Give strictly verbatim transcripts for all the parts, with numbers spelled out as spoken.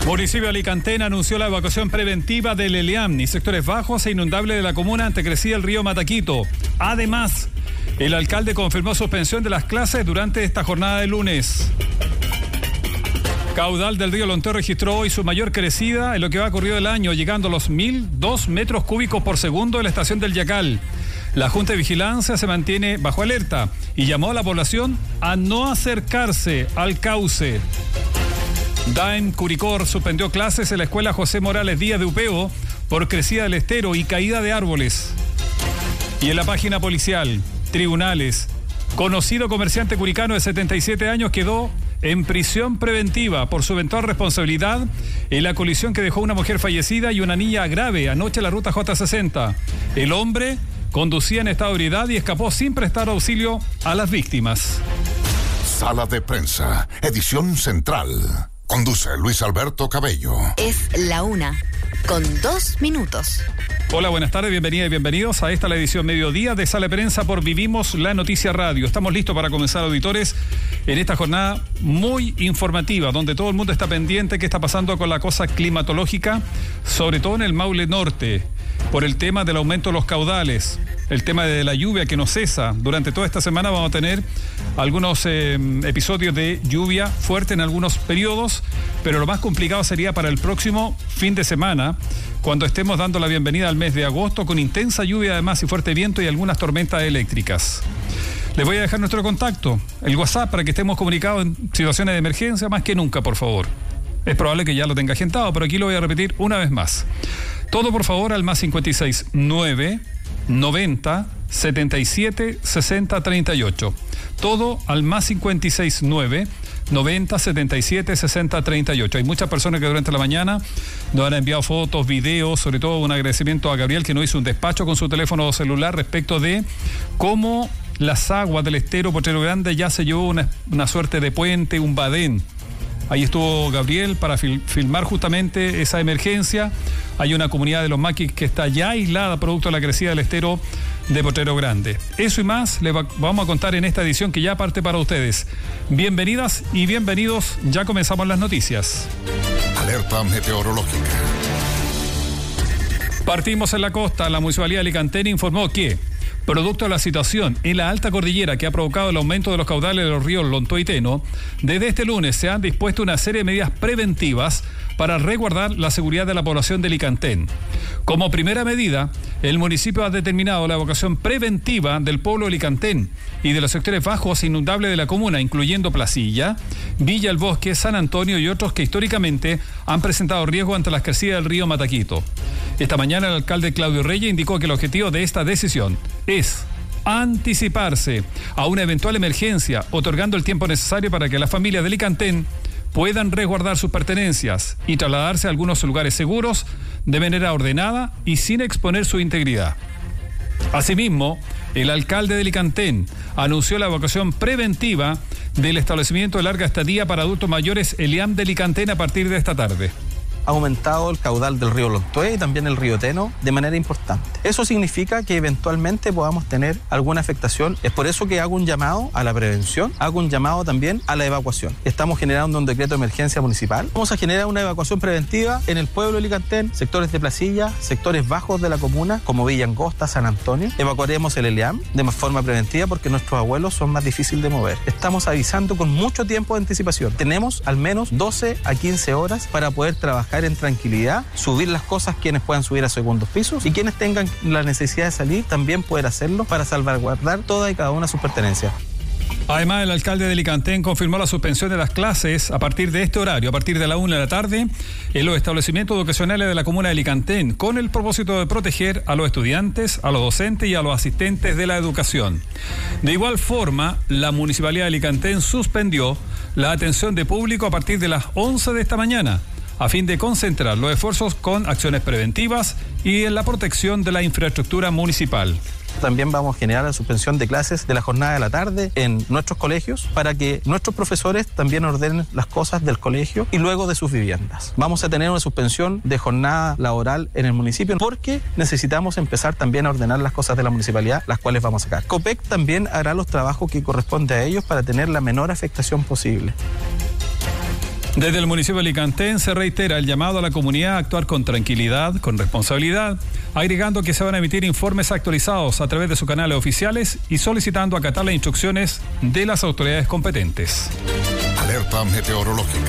Municipio de Alicantén anunció la evacuación preventiva del Eliam y sectores bajos e inundables de la comuna ante crecida el río Mataquito. Además, el alcalde confirmó suspensión de las clases durante esta jornada de lunes. Caudal del río Lontué registró hoy su mayor crecida en lo que va ocurrido del año, llegando a los mil dos metros cúbicos por segundo en la estación del Yacal. La Junta de Vigilancia se mantiene bajo alerta y llamó a la población a no acercarse al cauce. Daem Curicó suspendió clases en la escuela José Morales Díaz de Upeo por crecida del estero y caída de árboles. Y en la página policial, tribunales, conocido comerciante curicano de setenta y siete años quedó en prisión preventiva por su eventual responsabilidad en la colisión que dejó una mujer fallecida y una niña grave anoche en la ruta J sesenta. El hombre conducía en estado de ebriedad y escapó sin prestar auxilio a las víctimas. Sala de prensa, edición central. Conduce Luis Alberto Cabello. Es la una, con dos minutos. Hola, buenas tardes, bienvenidas y bienvenidos a esta la edición mediodía de Sala de Prensa por Vivimos la Noticia Radio. Estamos listos para comenzar, auditores, en esta jornada muy informativa, donde todo el mundo está pendiente qué está pasando con la cosa climatológica, sobre todo en el Maule Norte, por el tema del aumento de los caudales, el tema de la lluvia que no cesa. Durante toda esta semana vamos a tener algunos eh, episodios de lluvia fuerte en algunos periodos, pero lo más complicado sería para el próximo fin de semana, cuando estemos dando la bienvenida al mes de agosto con intensa lluvia además y fuerte viento y algunas tormentas eléctricas. Les voy a dejar nuestro contacto, el WhatsApp, para que estemos comunicados en situaciones de emergencia más que nunca, por favor. Es probable que ya lo tenga agendado, pero aquí lo voy a repetir una vez más. Todo, por favor, al más cincuenta y seis, nueve, noventa, setenta y siete, sesenta, treinta y ocho. Todo al más cincuenta y seis, nueve, noventa, setenta y siete, sesenta, treinta y ocho. Hay muchas personas que durante la mañana nos han enviado fotos, videos, sobre todo un agradecimiento a Gabriel, que nos hizo un despacho con su teléfono celular respecto de cómo las aguas del estero Potrero Grande ya se llevó una, una suerte de puente, un badén. Ahí estuvo Gabriel para fil- filmar justamente esa emergencia. Hay una comunidad de los maquis que está ya aislada producto de la crecida del estero de Potrero Grande. Eso y más les va- vamos a contar en esta edición que ya parte para ustedes. Bienvenidas y bienvenidos. Ya comenzamos las noticias. Alerta meteorológica. Partimos en la costa. La Municipalidad de Alicantén informó que, producto de la situación en la alta cordillera que ha provocado el aumento de los caudales de los ríos Lontué y Teno, desde este lunes se han dispuesto una serie de medidas preventivas para resguardar la seguridad de la población de Alicantén. Como primera medida, el municipio ha determinado la evacuación preventiva del pueblo de Alicantén y de los sectores bajos e inundables de la comuna, incluyendo Placilla, Villa El Bosque, San Antonio y otros que históricamente han presentado riesgo ante las crecidas del río Mataquito. Esta mañana el alcalde Claudio Reyes indicó que el objetivo de esta decisión es anticiparse a una eventual emergencia, otorgando el tiempo necesario para que las familias de Alicantén puedan resguardar sus pertenencias y trasladarse a algunos lugares seguros de manera ordenada y sin exponer su integridad. Asimismo, el alcalde de Alicantén anunció la evacuación preventiva del establecimiento de larga estadía para adultos mayores Eliam de Alicantén a partir de esta tarde. Ha aumentado el caudal del río Lontué y también el río Teno de manera importante. Eso significa que eventualmente podamos tener alguna afectación. Es por eso que hago un llamado a la prevención, hago un llamado también a la evacuación. Estamos generando un decreto de emergencia municipal. Vamos a generar una evacuación preventiva en el pueblo de Alicantén, sectores de Placilla, sectores bajos de la comuna, como Villa Angosta, San Antonio. Evacuaremos el Eliam de forma preventiva porque nuestros abuelos son más difíciles de mover. Estamos avisando con mucho tiempo de anticipación. Tenemos al menos doce a quince horas para poder trabajar en tranquilidad, subir las cosas quienes puedan subir a segundos pisos y quienes tengan la necesidad de salir también poder hacerlo para salvaguardar toda y cada una de sus pertenencias. Además, el alcalde de Alicantén confirmó la suspensión de las clases a partir de este horario, a partir de la una de la tarde, en los establecimientos educacionales de la comuna de Alicantén, con el propósito de proteger a los estudiantes, a los docentes y a los asistentes de la educación. De igual forma, la Municipalidad de Alicantén suspendió la atención de público a partir de las once de esta mañana, a fin de concentrar los esfuerzos con acciones preventivas y en la protección de la infraestructura municipal. También vamos a generar la suspensión de clases de la jornada de la tarde en nuestros colegios para que nuestros profesores también ordenen las cosas del colegio y luego de sus viviendas. Vamos a tener una suspensión de jornada laboral en el municipio porque necesitamos empezar también a ordenar las cosas de la municipalidad, las cuales vamos a sacar. COPEC también hará los trabajos que corresponde a ellos para tener la menor afectación posible. Desde el municipio de Alicantén se reitera el llamado a la comunidad a actuar con tranquilidad, con responsabilidad, agregando que se van a emitir informes actualizados a través de sus canales oficiales y solicitando acatar las instrucciones de las autoridades competentes. Alerta meteorológica.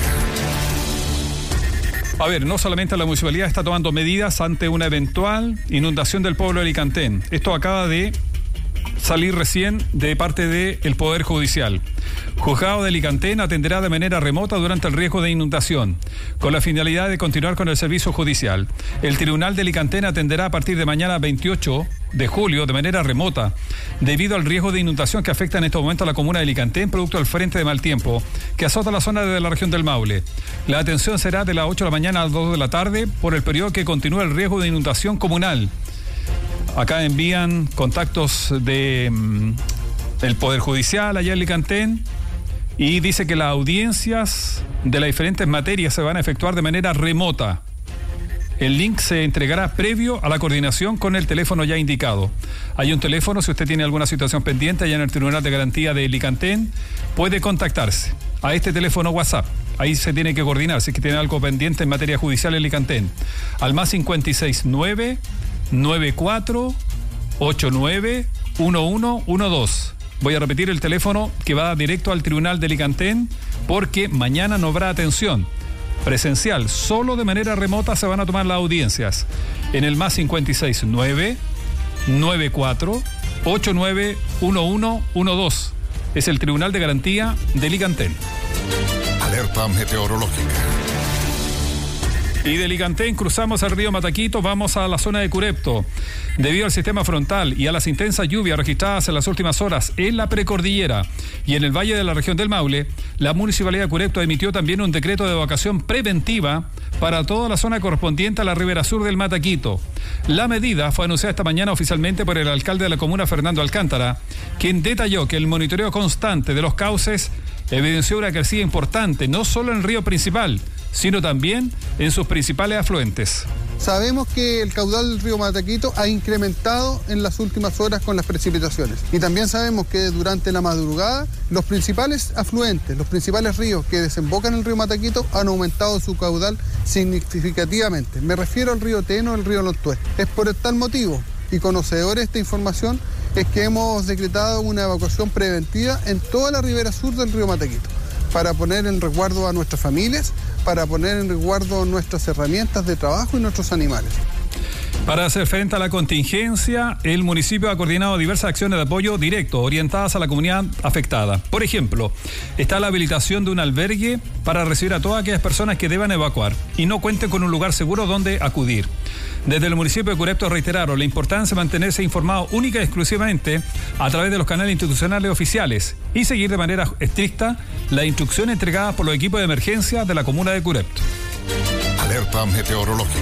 A ver, no solamente la municipalidad está tomando medidas ante una eventual inundación del pueblo de Alicantén. Esto acaba de salir recién de parte del Poder Judicial. Juzgado de Alicantén atenderá de manera remota durante el riesgo de inundación, con la finalidad de continuar con el servicio judicial. El Tribunal de Alicantén atenderá a partir de mañana veintiocho de julio de manera remota, debido al riesgo de inundación que afecta en este momento a la comuna de Alicantén, producto del frente de mal tiempo que azota la zona de la región del Maule. La atención será de las ocho de la mañana a las dos de la tarde por el periodo que continúa el riesgo de inundación comunal. Acá envían contactos de mm, el Poder Judicial allá en Alicantén y dice que las audiencias de las diferentes materias se van a efectuar de manera remota. El link se entregará previo a la coordinación con el teléfono ya indicado. Hay un teléfono, si usted tiene alguna situación pendiente allá en el Tribunal de Garantía de Alicantén, puede contactarse a este teléfono WhatsApp. Ahí se tiene que coordinar, si es que tiene algo pendiente en materia judicial en Alicantén. Al más cinco seis nueve, nueve cuatro ocho nueve uno uno uno dos. Voy a repetir el teléfono que va directo al Tribunal de Alicantén porque mañana no habrá atención presencial, solo de manera remota se van a tomar las audiencias en el más cinco seis nueve, nueve cuatro ocho nueve uno uno uno dos. Es el Tribunal de Garantía de Alicantén. Alerta meteorológica. Y de Alicantén cruzamos el río Mataquito, vamos a la zona de Curepto. Debido al sistema frontal y a las intensas lluvias registradas en las últimas horas en la precordillera y en el valle de la región del Maule, la Municipalidad de Curepto emitió también un decreto de evacuación preventiva para toda la zona correspondiente a la ribera sur del Mataquito. La medida fue anunciada esta mañana oficialmente por el alcalde de la comuna, Fernando Alcántara, quien detalló que el monitoreo constante de los cauces evidenció una crecida importante, no solo en el río principal, sino también en sus principales afluentes. Sabemos que el caudal del río Mataquito ha incrementado en las últimas horas con las precipitaciones. Y también sabemos que durante la madrugada los principales afluentes, los principales ríos que desembocan en el río Mataquito han aumentado su caudal significativamente. Me refiero al río Teno, el río Lontué. Es por tal motivo y conocedores de esta información es que hemos decretado una evacuación preventiva en toda la ribera sur del río Mataquito, para poner en resguardo a nuestras familias, para poner en resguardo nuestras herramientas de trabajo y nuestros animales. Para hacer frente a la contingencia, el municipio ha coordinado diversas acciones de apoyo directo orientadas a la comunidad afectada. Por ejemplo, está la habilitación de un albergue para recibir a todas aquellas personas que deban evacuar y no cuenten con un lugar seguro donde acudir. Desde el municipio de Curepto reiteraron la importancia de mantenerse informado única y exclusivamente a través de los canales institucionales oficiales y seguir de manera estricta las instrucciones entregadas por los equipos de emergencia de la comuna de Curepto. Alerta meteorológica.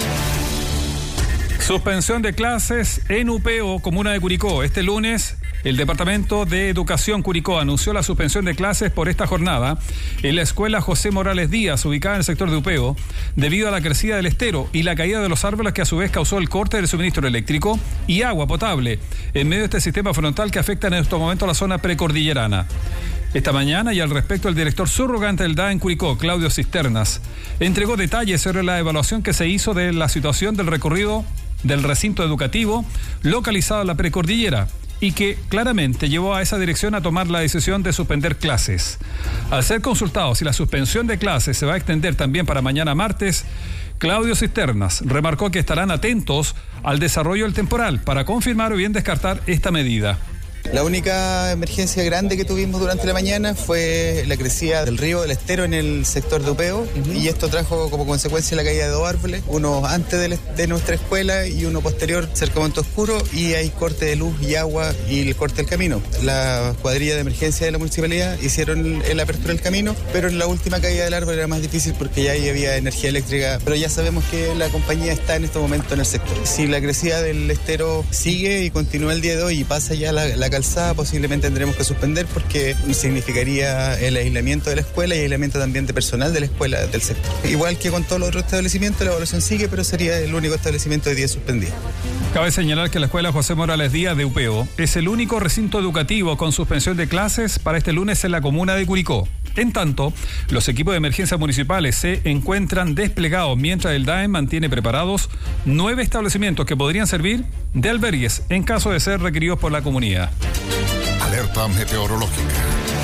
Suspensión de clases en Upeo, comuna de Curicó. Este lunes, el Departamento de Educación Curicó anunció la suspensión de clases por esta jornada en la escuela José Morales Díaz, ubicada en el sector de Upeo, debido a la crecida del estero y la caída de los árboles que a su vez causó el corte del suministro eléctrico y agua potable en medio de este sistema frontal que afecta en estos momentos a la zona precordillerana. Esta mañana, y al respecto, el director subrogante del D A en Curicó, Claudio Cisternas, entregó detalles sobre la evaluación que se hizo de la situación del recorrido del recinto educativo localizado en la precordillera y que claramente llevó a esa dirección a tomar la decisión de suspender clases. Al ser consultado si la suspensión de clases se va a extender también para mañana martes, Claudio Cisternas remarcó que estarán atentos al desarrollo del temporal para confirmar o bien descartar esta medida. La única emergencia grande que tuvimos durante la mañana fue la crecida del río del estero en el sector de Upeo, uh-huh. Y esto trajo como consecuencia la caída de dos árboles, uno antes de, de nuestra escuela y uno posterior cerca de Monte Oscuro, y hay corte de luz y agua y el corte del camino. La cuadrilla de emergencia de la municipalidad hicieron la apertura del camino, pero en la última caída del árbol era más difícil porque ya ahí había energía eléctrica, pero ya sabemos que la compañía está en este momento en el sector. Si la crecida del estero sigue y continúa el día de hoy y pasa ya la, la calzada, posiblemente tendremos que suspender porque significaría el aislamiento de la escuela y aislamiento también de personal de la escuela del sector. Igual que con todos los otros establecimientos, la evaluación sigue, pero sería el único establecimiento de día suspendido. Cabe señalar que la Escuela José Morales Díaz de Upeo es el único recinto educativo con suspensión de clases para este lunes en la comuna de Curicó. En tanto, los equipos de emergencia municipales se encuentran desplegados mientras el D A E M mantiene preparados nueve establecimientos que podrían servir de albergues en caso de ser requeridos por la comunidad. Alerta meteorológica.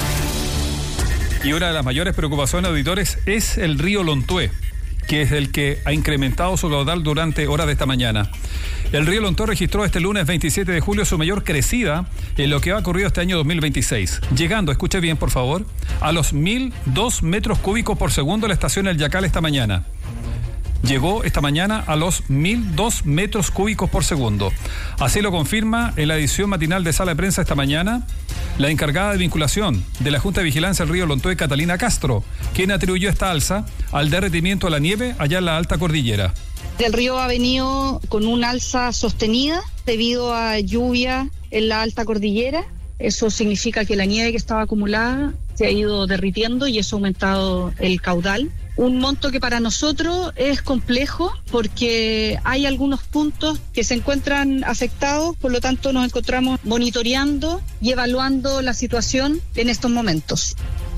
Y una de las mayores preocupaciones, auditores, es el río Lontué, que es el que ha incrementado su caudal durante horas de esta mañana. El río Lontué registró este lunes veintisiete de julio su mayor crecida en lo que ha ocurrido este año dos mil veintiséis, llegando, escuche bien por favor, a los mil dos metros cúbicos por segundo en la estación El Yacal esta mañana. Llegó esta mañana a los mil dos metros cúbicos por segundo. Así lo confirma en la edición matinal de Sala de Prensa esta mañana la encargada de vinculación de la Junta de Vigilancia del río Lontué, Catalina Castro, quien atribuyó esta alza al derretimiento de la nieve allá en la alta cordillera. El río ha venido con una alza sostenida debido a lluvia en la alta cordillera. Eso significa que la nieve que estaba acumulada se ha ido derritiendo y eso ha aumentado el caudal. Un monto que para nosotros es complejo porque hay algunos puntos que se encuentran afectados, por lo tanto nos encontramos monitoreando y evaluando la situación en estos momentos.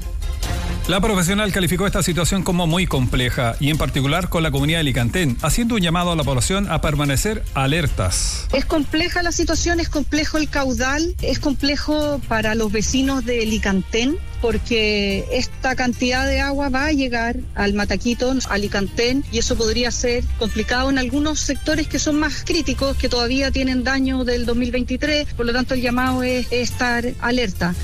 La profesional calificó esta situación como muy compleja y en particular con la comunidad de Licantén, haciendo un llamado a la población a permanecer alertas. Es compleja la situación, es complejo el caudal, es complejo para los vecinos de Licantén porque esta cantidad de agua va a llegar al Mataquito, a Licantén, y eso podría ser complicado en algunos sectores que son más críticos, que todavía tienen daño del dos mil veintitrés, por lo tanto el llamado es estar alerta.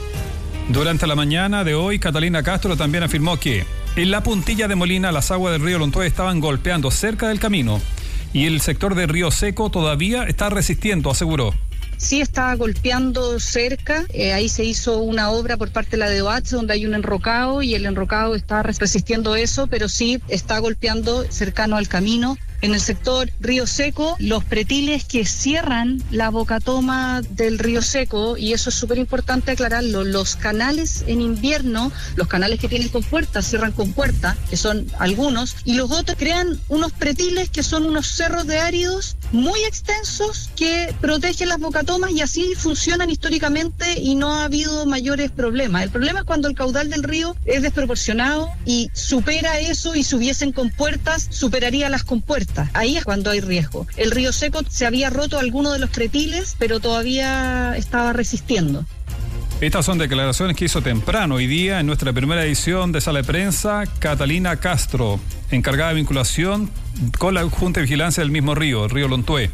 Durante la mañana de hoy, Catalina Castro también afirmó que en la puntilla de Molina las aguas del río Lontué estaban golpeando cerca del camino y el sector del río Seco todavía está resistiendo, aseguró. Sí está golpeando cerca, eh, ahí se hizo una obra por parte de la D O H donde hay un enrocado y el enrocado está resistiendo eso, pero sí está golpeando cercano al camino. En el sector Río Seco, los pretiles que cierran la bocatoma del Río Seco, y eso es súper importante aclararlo, los canales en invierno, los canales que tienen compuertas, cierran con puerta, que son algunos, y los otros crean unos pretiles que son unos cerros de áridos muy extensos que protegen las bocatomas y así funcionan históricamente y no ha habido mayores problemas. El problema es cuando el caudal del río es desproporcionado y supera eso y subiesen compuertas, superaría las compuertas. Ahí es cuando hay riesgo. El Río Seco se había roto alguno de los pretiles, pero todavía estaba resistiendo. Estas son declaraciones que hizo temprano hoy día en nuestra primera edición de Sala de Prensa Catalina Castro, encargada de vinculación con la Junta de Vigilancia del mismo río, el río Lontué.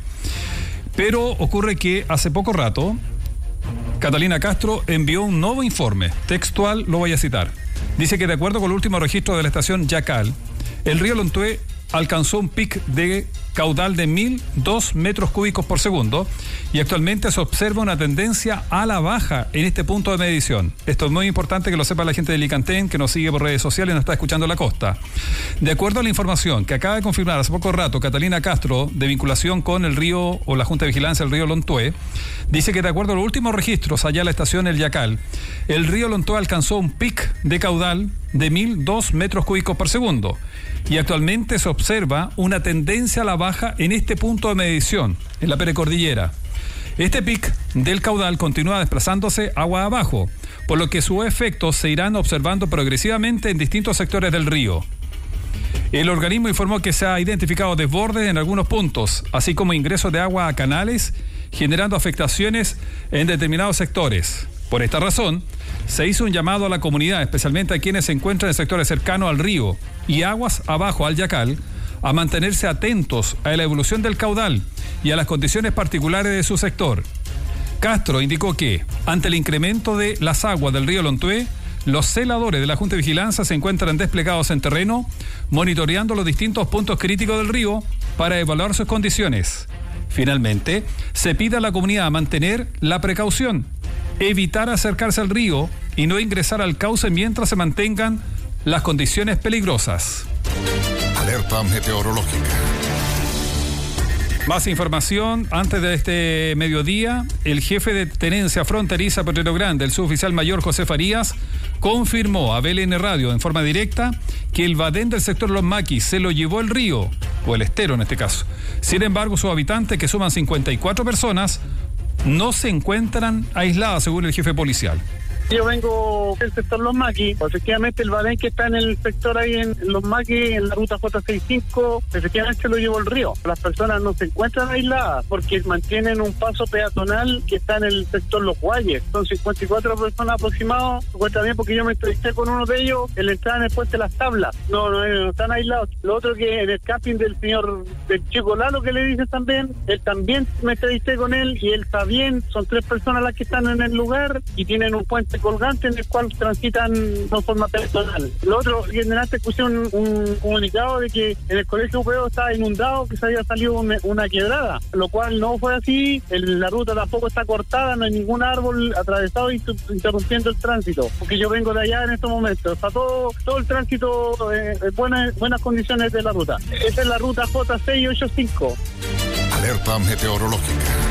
Pero ocurre que hace poco rato Catalina Castro envió un nuevo informe, textual lo voy a citar. Dice que de acuerdo con el último registro de la estación Yacal, el río Lontué alcanzó un pic de caudal de mil dos metros cúbicos por segundo y actualmente se observa una tendencia a la baja en este punto de medición. Esto es muy importante que lo sepa la gente de Licantén, que nos sigue por redes sociales y nos está escuchando en la costa. De acuerdo a la información que acaba de confirmar hace poco rato Catalina Castro, de vinculación con el río o la Junta de Vigilancia del río Lontué, dice que de acuerdo a los últimos registros allá en la estación El Yacal, el río Lontué alcanzó un pic de caudal de mil dos metros cúbicos por segundo y actualmente se observa una tendencia a la baja en este punto de medición, en la Perecordillera. Este pic del caudal continúa desplazándose agua abajo, por lo que sus efectos se irán observando progresivamente en distintos sectores del río. El organismo informó que se ha identificado desbordes en algunos puntos, así como ingresos de agua a canales, generando afectaciones en determinados sectores. Por esta razón, se hizo un llamado a la comunidad, especialmente a quienes se encuentran en sectores cercanos al río y aguas abajo al Yacal, a mantenerse atentos a la evolución del caudal y a las condiciones particulares de su sector. Castro indicó que, ante el incremento de las aguas del río Lontué, los celadores de la Junta de Vigilancia se encuentran desplegados en terreno, monitoreando los distintos puntos críticos del río para evaluar sus condiciones. Finalmente, se pide a la comunidad mantener la precaución, evitar acercarse al río y no ingresar al cauce mientras se mantengan las condiciones peligrosas. Alerta meteorológica. Más información antes de este mediodía. El jefe de tenencia fronteriza Potrero Grande, el suboficial mayor José Farías, confirmó a B L N Radio en forma directa que el badén del sector Los Maquis se lo llevó el río o el estero en este caso. Sin embargo, sus habitantes, que suman cincuenta y cuatro personas, no se encuentran aisladas, según el jefe policial. Yo vengo del sector Los Maquis, efectivamente el Badén que está en el sector ahí en Los Maquis, en la ruta J sesenta y cinco, efectivamente lo llevo el río. Las personas no se encuentran aisladas porque mantienen un paso peatonal que está en el sector Los Guayes. Son cincuenta y cuatro personas aproximados, se encuentra bien porque yo me entrevisté con uno de ellos en la entrada en el puente de las tablas. No, no, no están aislados. Lo otro que en el camping del señor, del chico Lalo que le dicen también, él también me entrevisté con él y él está bien, son tres personas las que están en el lugar y tienen un puente colgante en el cual transitan de forma personal. Lo otro, y en delante escuché un, un comunicado de que en el colegio Upeo estaba inundado, que se había salido una, una quebrada, lo cual no fue así. El, la ruta tampoco está cortada, no hay ningún árbol atravesado y interrumpiendo el tránsito, porque yo vengo de allá en estos momentos. Está todo, todo el tránsito eh, en buenas, buenas condiciones de la ruta. Esa es la ruta J seis ochenta y cinco. Alerta meteorológica.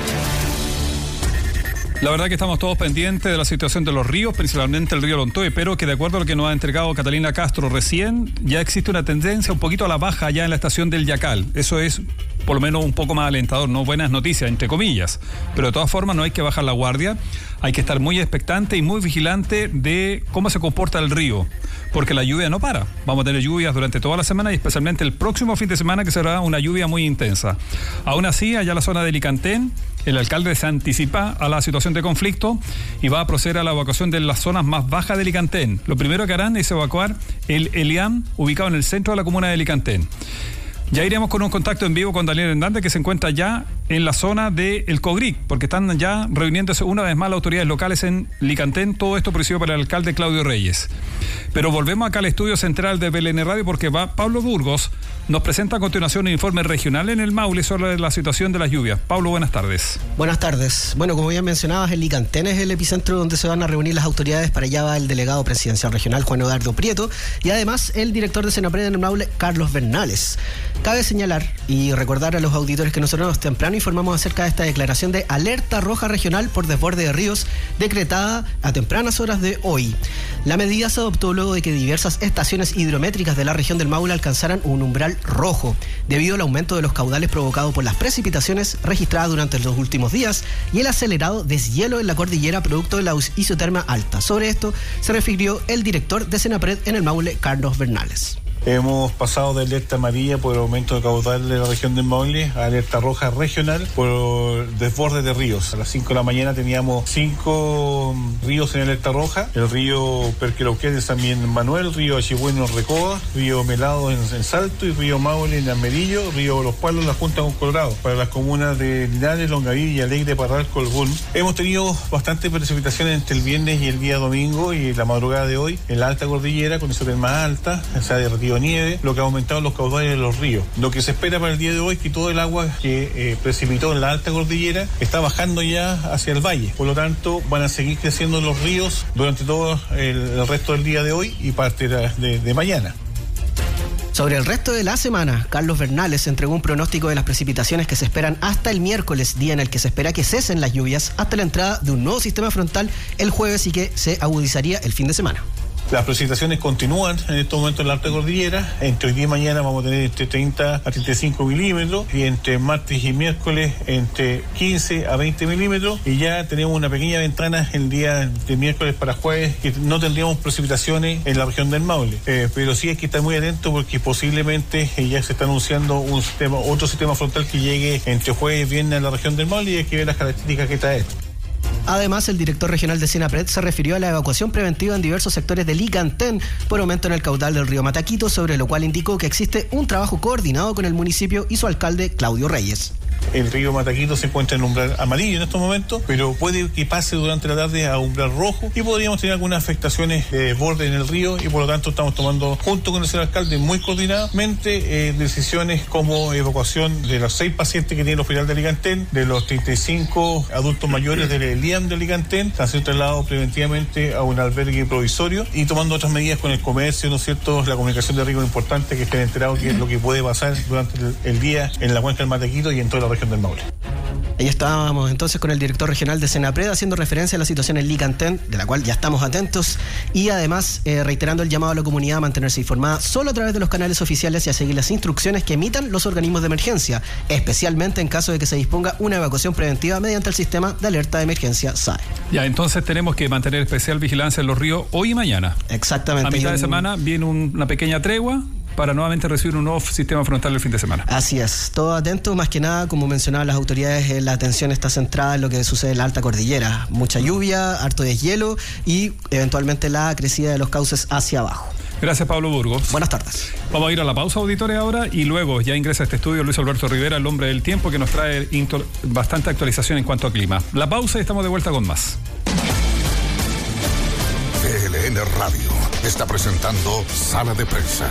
La verdad que estamos todos pendientes de la situación de los ríos, principalmente el río Lontoe, pero que de acuerdo a lo que nos ha entregado Catalina Castro recién, ya existe una tendencia un poquito a la baja ya en la estación del Yacal. Eso es por lo menos un poco más alentador, no buenas noticias, entre comillas. Pero de todas formas no hay que bajar la guardia, hay que estar muy expectante y muy vigilante de cómo se comporta el río, porque la lluvia no para. Vamos a tener lluvias durante toda la semana y especialmente el próximo fin de semana, que será una lluvia muy intensa. Aún así, allá en la zona de Licantén, el alcalde se anticipa a la situación de conflicto y va a proceder a la evacuación de las zonas más bajas de Licantén. Lo primero que harán es evacuar el Eliam, ubicado en el centro de la comuna de Licantén. Ya iremos con un contacto en vivo con Daniel Hernández, que se encuentra ya en la zona del Cogric, porque están ya reuniéndose una vez más las autoridades locales en Licantén, todo esto presidido por el alcalde Claudio Reyes. Pero volvemos acá al estudio central de B L N Radio, porque va Pablo Burgos, nos presenta a continuación un informe regional en el Maule sobre la situación de las lluvias. Pablo, buenas tardes. Buenas tardes. Bueno, como ya mencionabas, el Licantén es el epicentro donde se van a reunir las autoridades. Para allá va el delegado presidencial regional, Juan Eduardo Prieto, y además el director de Senapred en el Maule, Carlos Bernales. Cabe señalar y recordar a los auditores que nosotros temprano informamos acerca de esta declaración de alerta roja regional por desborde de ríos decretada a tempranas horas de hoy. La medida se adoptó luego de que diversas estaciones hidrométricas de la región del Maule alcanzaran un umbral rojo debido al aumento de los caudales provocado por las precipitaciones registradas durante los últimos días y el acelerado deshielo en la cordillera producto de la isoterma alta. Sobre esto se refirió el director de Senapred en el Maule, Carlos Bernales. Hemos pasado de alerta amarilla por el aumento de caudal de la región del Maule a alerta roja regional por desborde de ríos. A las cinco de la mañana teníamos cinco ríos en alerta roja: el río Perquelauquén de San Manuel, río Achibueno en Recoba, río Melado en, en Salto y río Maule en Almerillo, río Los Palos en la Junta con Colorado. Para las comunas de Linares, Longaví, y Alegre, Parral, Colbún, hemos tenido bastante precipitaciones entre el viernes y el día domingo y la madrugada de hoy en la alta cordillera, con esa más alta, se ha derretido nieve, lo que ha aumentado los caudales de los ríos. Lo que se espera para el día de hoy es que todo el agua que eh, precipitó en la alta cordillera está bajando ya hacia el valle. Por lo tanto, van a seguir creciendo los ríos durante todo el, el resto del día de hoy y parte de, de, de mañana. Sobre el resto de la semana, Carlos Bernales entregó un pronóstico de las precipitaciones que se esperan hasta el miércoles, día en el que se espera que cesen las lluvias, hasta la entrada de un nuevo sistema frontal el jueves y que se agudizaría el fin de semana. Las precipitaciones continúan en estos momentos en la alta cordillera. Entre hoy día y mañana vamos a tener entre treinta a treinta y cinco milímetros y entre martes y miércoles entre quince a veinte milímetros, y ya tenemos una pequeña ventana el día de miércoles para jueves que no tendríamos precipitaciones en la región del Maule, eh, pero sí hay que estar muy atento porque posiblemente eh, ya se está anunciando un sistema, otro sistema frontal que llegue entre jueves y viernes a la región del Maule, y hay que ver las características que trae esto. Además, el director regional de Senapred se refirió a la evacuación preventiva en diversos sectores de Licantén por aumento en el caudal del río Mataquito, sobre lo cual indicó que existe un trabajo coordinado con el municipio y su alcalde, Claudio Reyes. El río Mataquito se encuentra en umbral amarillo en estos momentos, pero puede que pase durante la tarde a umbral rojo y podríamos tener algunas afectaciones de desborde en el río, y por lo tanto estamos tomando, junto con el señor alcalde, muy coordinadamente eh, decisiones como evacuación de los seis pacientes que tiene el hospital de Licantén, de los treinta y cinco adultos mayores del Eliam de Licantén, están siendo trasladados preventivamente a un albergue provisorio, y tomando otras medidas con el comercio, ¿no es cierto?, la comunicación de riesgo importante, que estén enterados de qué es lo que puede pasar durante el, el día en la cuenca del Mataquito y en toda la región del Maule. Ahí estábamos entonces con el director regional de Senapred haciendo referencia a la situación en Licantén, de la cual ya estamos atentos, y además eh, reiterando el llamado a la comunidad a mantenerse informada solo a través de los canales oficiales y a seguir las instrucciones que emitan los organismos de emergencia, especialmente en caso de que se disponga una evacuación preventiva mediante el sistema de alerta de emergencia S A E. Ya, entonces tenemos que mantener especial vigilancia en los ríos hoy y mañana. Exactamente. A mitad un... de semana viene un, una pequeña tregua para nuevamente recibir un nuevo sistema frontal el fin de semana. Así es, todo atento, más que nada, como mencionaban las autoridades, eh, la atención está centrada en lo que sucede en la alta cordillera. Mucha lluvia, harto deshielo y eventualmente la crecida de los cauces hacia abajo. Gracias, Pablo Burgos. Buenas tardes. Vamos a ir a la pausa, auditores, ahora, y luego ya ingresa a este estudio Luis Alberto Rivera, el hombre del tiempo, que nos trae into- bastante actualización en cuanto a clima. La pausa y estamos de vuelta con más. T L N Radio está presentando Sala de Prensa.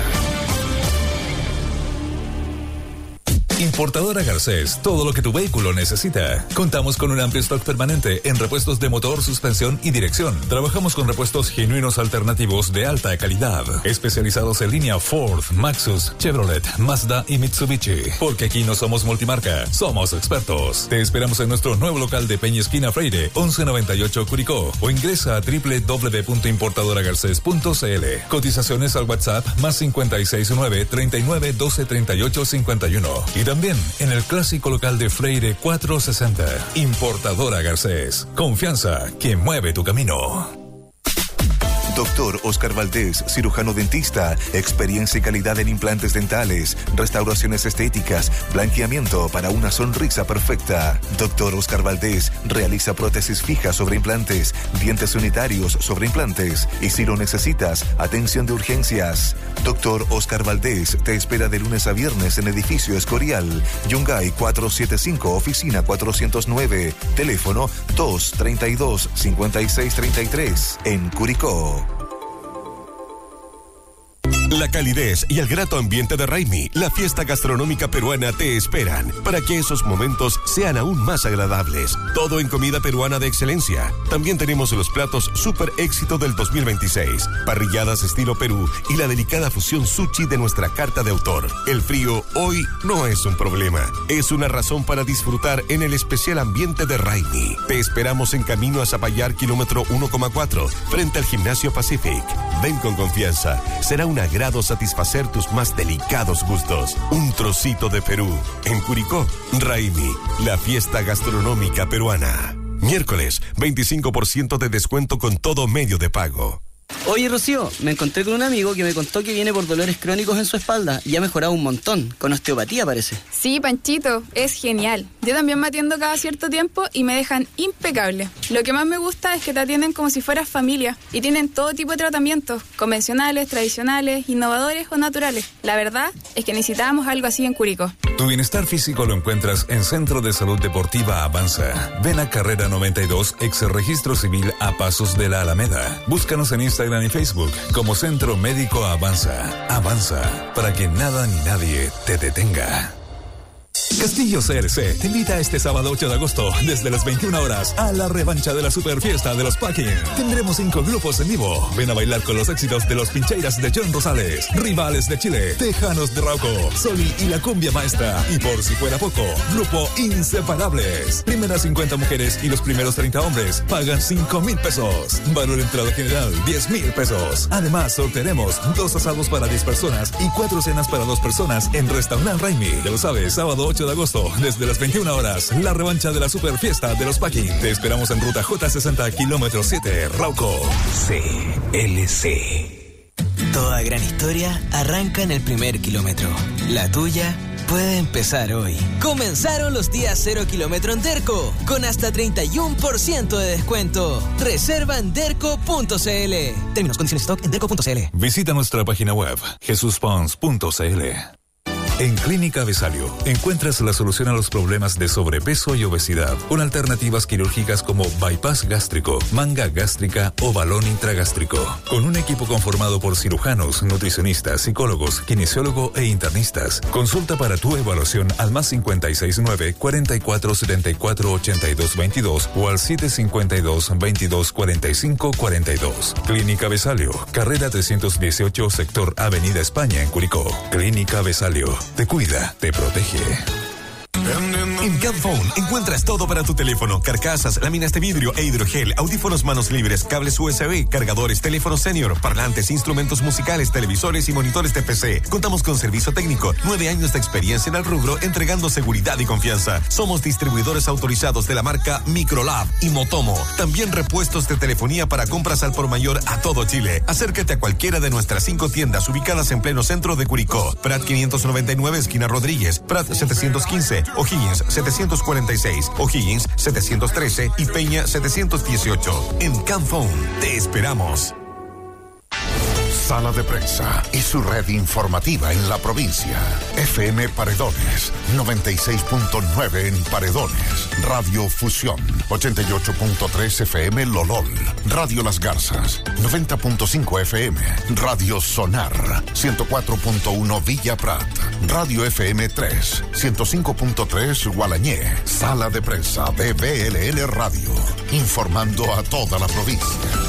Importadora Garcés, todo lo que tu vehículo necesita. Contamos con un amplio stock permanente en repuestos de motor, suspensión y dirección. Trabajamos con repuestos genuinos alternativos de alta calidad, especializados en línea Ford, Maxus, Chevrolet, Mazda y Mitsubishi. Porque aquí no somos multimarca, somos expertos. Te esperamos en nuestro nuevo local de Peña Esquina Freire, once noventa y ocho Curicó, o ingresa a doble u doble u doble u punto importadora garcés punto c l. Cotizaciones al WhatsApp más cinco seis nueve, treinta y nueve, doce, treinta y ocho, cincuenta y uno. Y también en el clásico local de Freire cuatrocientos sesenta. Importadora Garcés. Confianza que mueve tu camino. Doctor Oscar Valdés, cirujano dentista, experiencia y calidad en implantes dentales, restauraciones estéticas, blanqueamiento para una sonrisa perfecta. Doctor Oscar Valdés realiza prótesis fijas sobre implantes, dientes unitarios sobre implantes y si lo necesitas, atención de urgencias. Doctor Oscar Valdés te espera de lunes a viernes en edificio Escorial, Yungay cuatrocientos setenta y cinco, oficina cuatrocientos nueve, teléfono dos treinta y dos, cincuenta y seis treinta y tres, en Curicó. La calidez y el grato ambiente de Raimi, la fiesta gastronómica peruana, te esperan para que esos momentos sean aún más agradables. Todo en comida peruana de excelencia. También tenemos los platos super éxito del dos mil veintiséis, parrilladas estilo Perú y la delicada fusión sushi de nuestra carta de autor. El frío hoy no es un problema, es una razón para disfrutar en el especial ambiente de Raimi. Te esperamos en camino a Zapallar, kilómetro uno coma cuatro, frente al Gimnasio Pacific. Ven con confianza, será un agrado satisfacer tus más delicados gustos. Un trocito de Perú. En Curicó, Raimi, la fiesta gastronómica peruana. Miércoles, veinticinco por ciento de descuento con todo medio de pago. Oye, Rocío, me encontré con un amigo que me contó que viene por dolores crónicos en su espalda y ha mejorado un montón, con osteopatía parece. Sí, Panchito, es genial. Yo también me atiendo cada cierto tiempo y me dejan impecable. Lo que más me gusta es que te atienden como si fueras familia y tienen todo tipo de tratamientos, convencionales, tradicionales, innovadores o naturales. La verdad es que necesitábamos algo así en Curicó. Tu bienestar físico lo encuentras en Centro de Salud Deportiva Avanza. Ven a Carrera noventa y dos, ex Registro Civil a Pasos de la Alameda. Búscanos en Instagram y Facebook como Centro Médico Avanza. Avanza, para que nada ni nadie te detenga. Castillo C R C te invita este sábado ocho de agosto desde las veintiuna horas a la revancha de la super fiesta de los Packing. Tendremos cinco grupos en vivo. Ven a bailar con los éxitos de los Pincheiras de John Rosales, Rivales de Chile, Tejanos de Rauco, Soli y la Cumbia Maestra. Y por si fuera poco, grupo Inseparables. Primeras cincuenta mujeres y los primeros treinta hombres pagan cinco mil pesos. Valor entrada general diez mil pesos. Además, sortearemos dos asados para diez personas y cuatro cenas para dos personas en Restaurant Raimi. Ya lo sabes, sábado ocho de agosto, desde las veintiuna horas, la revancha de la super fiesta de los Packing. Te esperamos en ruta J sesenta, kilómetro siete, Rauco. C L C. Toda gran historia arranca en el primer kilómetro. La tuya puede empezar hoy. Comenzaron los días cero kilómetro en Derco, con hasta treinta y uno por ciento de descuento. Reserva en derco punto c l. Términos, condiciones, stock en derco punto c l. Visita nuestra página web, jesus pons punto c l. En Clínica Besalio encuentras la solución a los problemas de sobrepeso y obesidad, con alternativas quirúrgicas como bypass gástrico, manga gástrica o balón intragástrico. Con un equipo conformado por cirujanos, nutricionistas, psicólogos, kinesiólogo e internistas. Consulta para tu evaluación al más cinco seis nueve, cuarenta y cuatro, setenta y cuatro, ochenta y dos veintidós o al siete cinco dos, veintidós, cuarenta y cinco, cuarenta y dos. Clínica Besalio, carrera trescientos dieciocho, sector Avenida España en Curicó. Clínica Besalio. Te cuida, te protege. En Camphone encuentras todo para tu teléfono: carcasas, láminas de vidrio e hidrogel, audífonos manos libres, cables U S B, cargadores, teléfonos senior, parlantes, instrumentos musicales, televisores y monitores de P C. Contamos con servicio técnico, nueve años de experiencia en el rubro, entregando seguridad y confianza. Somos distribuidores autorizados de la marca Microlab y Motomo. También repuestos de telefonía para compras al por mayor a todo Chile. Acércate a cualquiera de nuestras cinco tiendas ubicadas en pleno centro de Curicó: Prat quinientos noventa y nueve, esquina Rodríguez; Prat setecientos quince, O'Higgins setecientos cuarenta y seis, O'Higgins setecientos trece y Peña setecientos dieciocho. En Camphone te esperamos. Sala de Prensa y su red informativa en la provincia. F M Paredones, noventa y seis punto nueve en Paredones. Radio Fusión, ochenta y ocho punto tres F M Lolol. Radio Las Garzas, noventa punto cinco F M. Radio Sonar, ciento cuatro punto uno Villa Prat. Radio F M tres, ciento cinco punto tres Gualañé. Sala de Prensa de B L N Radio, informando a toda la provincia.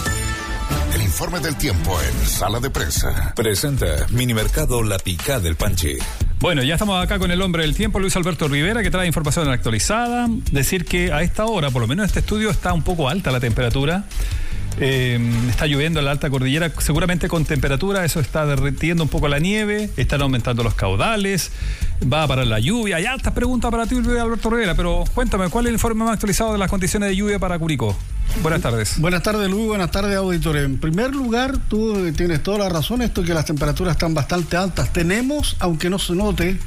El informe del tiempo en Sala de Prensa. Presenta Minimercado La Picá del Panchi. Bueno, ya estamos acá con el hombre del tiempo, Luis Alberto Rivera, que trae información actualizada. Decir que a esta hora, por lo menos en este estudio, está un poco alta la temperatura. Eh, está lloviendo en la alta cordillera, seguramente con temperatura, eso está derritiendo un poco la nieve, están aumentando los caudales, va a parar la lluvia. Hay altas preguntas para ti, Luis Alberto Rivera, pero cuéntame, ¿cuál es el informe más actualizado de las condiciones de lluvia para Curicó? Buenas tardes. Buenas tardes, Luis. Buenas tardes, auditores. En primer lugar, tú tienes toda la razón, esto que las temperaturas están bastante altas. Tenemos, aunque no se note,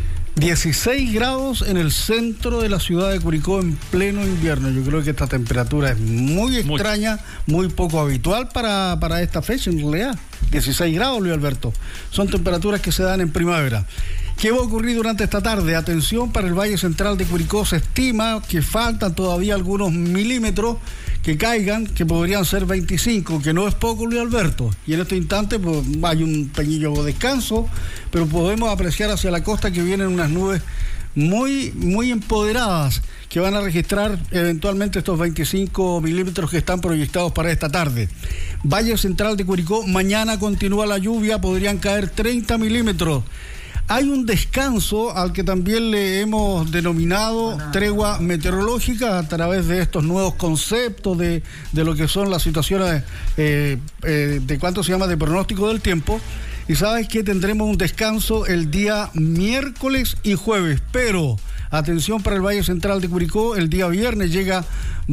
dieciséis grados en el centro de la ciudad de Curicó en pleno invierno. Yo creo que esta temperatura es muy extraña, muy, muy poco habitual para, para esta fecha en realidad. dieciséis grados, Luis Alberto. Son temperaturas que se dan en primavera. ¿Qué va a ocurrir durante esta tarde? Atención, para el Valle Central de Curicó se estima que faltan todavía algunos milímetros que caigan, que podrían ser veinticinco, que no es poco, Luis Alberto. Y en este instante pues, hay un pequeño descanso, pero podemos apreciar hacia la costa que vienen unas nubes muy, muy empoderadas, que van a registrar eventualmente estos veinticinco milímetros que están proyectados para esta tarde. Valle Central de Curicó, mañana continúa la lluvia, podrían caer treinta milímetros. Hay un descanso al que también le hemos denominado tregua meteorológica a través de estos nuevos conceptos de, de lo que son las situaciones eh, eh, de cuánto se llama de pronóstico del tiempo. Y sabes que tendremos un descanso el día miércoles y jueves, pero atención para el Valle Central de Curicó, el día viernes llega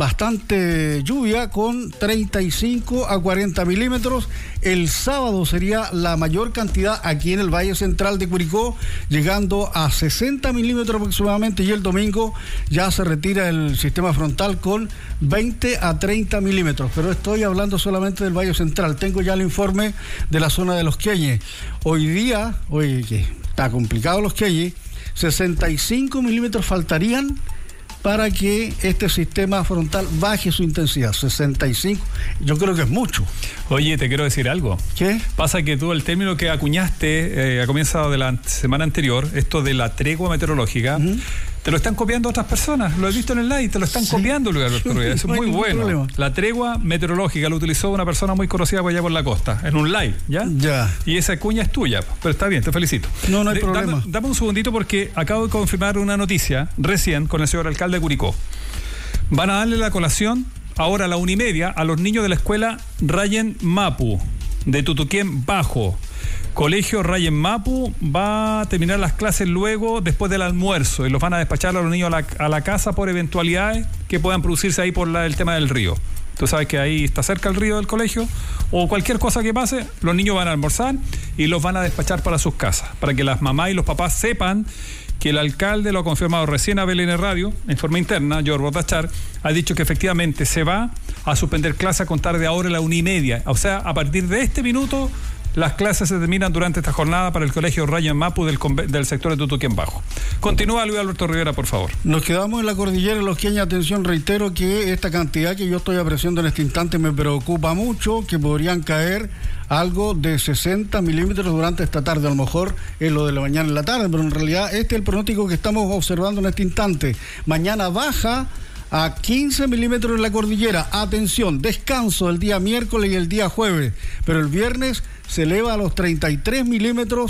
bastante lluvia con treinta y cinco a cuarenta milímetros. El sábado sería la mayor cantidad aquí en el Valle Central de Curicó, llegando a sesenta milímetros aproximadamente, y el domingo ya se retira el sistema frontal con veinte a treinta milímetros. Pero estoy hablando solamente del Valle Central. Tengo ya el informe de la zona de Los Queñes. Hoy día, hoy que está complicado Los Queñes, sesenta y cinco milímetros faltarían para que este sistema frontal baje su intensidad. sesenta y cinco, yo creo que es mucho. Oye, te quiero decir algo. ¿Qué? Pasa que tú el término que acuñaste eh, a comienzo de la semana anterior, esto de la tregua meteorológica, uh-huh. te lo están copiando otras personas. Lo he visto en el live, te lo están sí. copiando, Luis Alberto Rivera. Eso es muy bueno. Problema. La tregua meteorológica lo utilizó una persona muy conocida por allá por la costa, en un live, ¿ya? Ya. Y esa cuña es tuya, pero está bien, te felicito. No, no hay de, problema. Dame, dame un segundito porque acabo de confirmar una noticia recién con el señor alcalde de Curicó. Van a darle la colación ahora a la una y media a los niños de la escuela Rayen Mapu, de Tutuquén Bajo. Colegio Rayen Mapu va a terminar las clases luego, después del almuerzo, y los van a despachar a los niños a la, a la casa por eventualidades que puedan producirse ahí por la, el tema del río. Tú sabes que ahí está cerca el río del colegio, o cualquier cosa que pase, los niños van a almorzar y los van a despachar para sus casas, para que las mamás y los papás sepan que el alcalde lo ha confirmado recién a B L N Radio, en forma interna. George Bordachar ha dicho que efectivamente se va a suspender clase a contar de ahora a la una y media. O sea, a partir de este minuto, las clases se terminan durante esta jornada para el colegio Rayen Mapu del, del sector de Tutuquén Bajo. Continúa, Luis Alberto Rivera, por favor. Nos quedamos en la cordillera de Los Queñes. Atención, reitero que esta cantidad que yo estoy apreciando en este instante me preocupa mucho, que podrían caer algo de sesenta milímetros durante esta tarde. A lo mejor es lo de la mañana en la tarde, pero en realidad este es el pronóstico que estamos observando en este instante. Mañana baja a quince milímetros en la cordillera. Atención, descanso el día miércoles y el día jueves, pero el viernes se eleva a los treinta y tres milímetros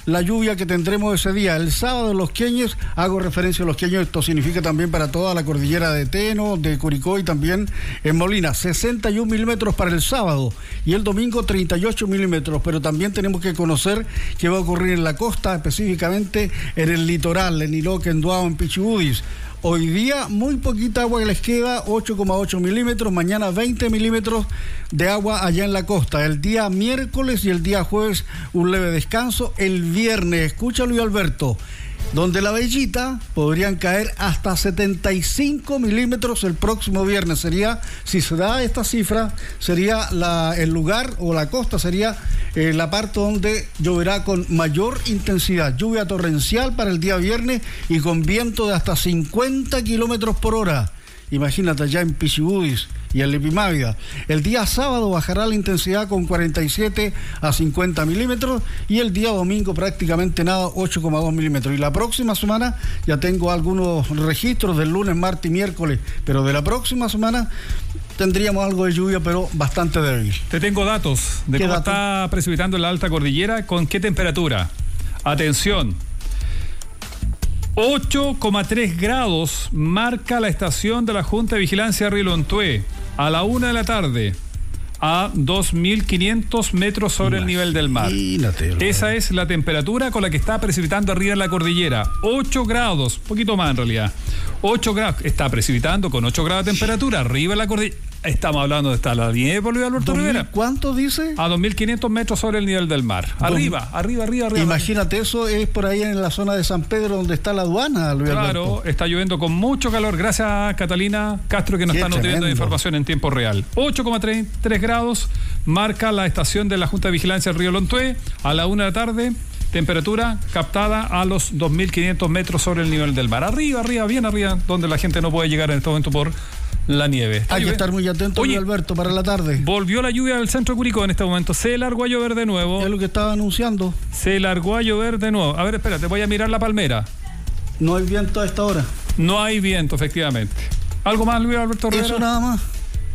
la lluvia que tendremos ese día. El sábado en Los Queñes, hago referencia a Los Queñes, esto significa también para toda la cordillera de Teno, de Curicó y también en Molina, sesenta y un milímetros para el sábado y el domingo treinta y ocho milímetros, pero también tenemos que conocer qué va a ocurrir en la costa, específicamente en el litoral, en Iloque, en Duao, en Pichibudis. Hoy día muy poquita agua que les queda, ocho coma ocho milímetros, mañana veinte milímetros de agua allá en la costa. El día miércoles y el día jueves un leve descanso. El viernes, escucha Luis Alberto, donde la Bellita podrían caer hasta setenta y cinco milímetros el próximo viernes. Sería, si se da esta cifra, sería la, el lugar o la costa, sería eh, la parte donde lloverá con mayor intensidad. Lluvia torrencial para el día viernes y con viento de hasta cincuenta kilómetros por hora. Imagínate allá en Pichibudis y en Lipimávida. El día sábado bajará la intensidad con cuarenta y siete a cincuenta milímetros y el día domingo prácticamente nada, ocho coma dos milímetros. Y la próxima semana ya tengo algunos registros del lunes, martes y miércoles, pero de la próxima semana tendríamos algo de lluvia, pero bastante débil. Te tengo datos de cómo dato? está precipitando en la alta cordillera, con qué temperatura. Atención. ocho coma tres grados marca la estación de la Junta de Vigilancia de Río Lontué a la una de la tarde, a dos mil quinientos metros sobre Imagínate, el nivel del mar. Esa es la temperatura con la que está precipitando arriba en la cordillera. ocho grados, poquito más en realidad. ocho grados, está precipitando con ocho grados de temperatura arriba en la cordillera. Estamos hablando de esta la nieve, por Luis Alberto Rivera. ¿Cuánto dice? A dos mil quinientos metros sobre el nivel del mar. Arriba, arriba, arriba, arriba. Imagínate, eso es por ahí en la zona de San Pedro, donde está la aduana, Luis Claro, Alberto. Está lloviendo con mucho calor. Gracias a Catalina Castro, que nos Qué está nutriendo de tremendo. información en tiempo real. ocho coma tres grados marca la estación de la Junta de Vigilancia del Río Lontué a la una de la tarde. Temperatura captada a los dos mil quinientos metros sobre el nivel del mar. Arriba, arriba, bien arriba, donde la gente no puede llegar en este momento por la nieve. Hay que estar muy atento, Luis Alberto, para la tarde. Volvió la lluvia del centro de Curicó en este momento. Se largó a llover de nuevo. Es lo que estaba anunciando. Se largó a llover de nuevo. A ver, espérate, voy a mirar la palmera. No hay viento a esta hora. No hay viento, efectivamente. ¿Algo más, Luis Alberto Rivera? Eso nada más.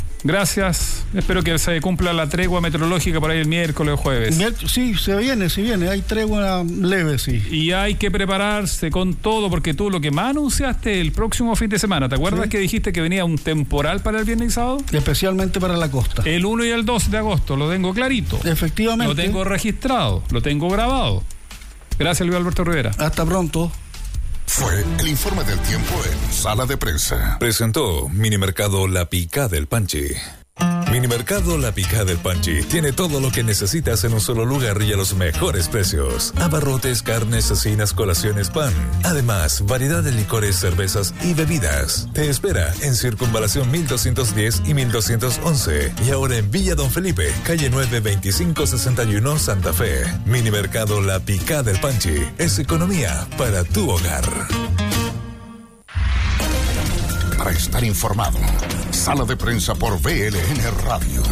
Gracias. Espero que se cumpla la tregua meteorológica por ahí el miércoles o jueves. Sí, se viene, se viene. Hay tregua leve, sí. Y hay que prepararse con todo, porque tú lo que más anunciaste el próximo fin de semana, ¿te acuerdas sí. que dijiste que venía un temporal para el viernes y sábado? Especialmente para la costa. El uno y el dos de agosto, lo tengo clarito. Efectivamente. Lo tengo registrado, lo tengo grabado. Gracias, Luis Alberto Rivera. Hasta pronto. Fue el informe del tiempo en Sala de Prensa. Presentó Minimercado La Picá del Panchi. Minimercado La Picá del Panchi tiene todo lo que necesitas en un solo lugar y a los mejores precios. Abarrotes, carnes, cecinas, colaciones, pan. Además, variedad de licores, cervezas y bebidas. Te espera en Circunvalación mil doscientos diez y mil doscientos once. Y ahora en Villa Don Felipe, calle nueve veinticinco sesenta y uno, Santa Fe. Minimercado La Picá del Panchi es economía para tu hogar. Para estar informado, Sala de Prensa por V L N Radio.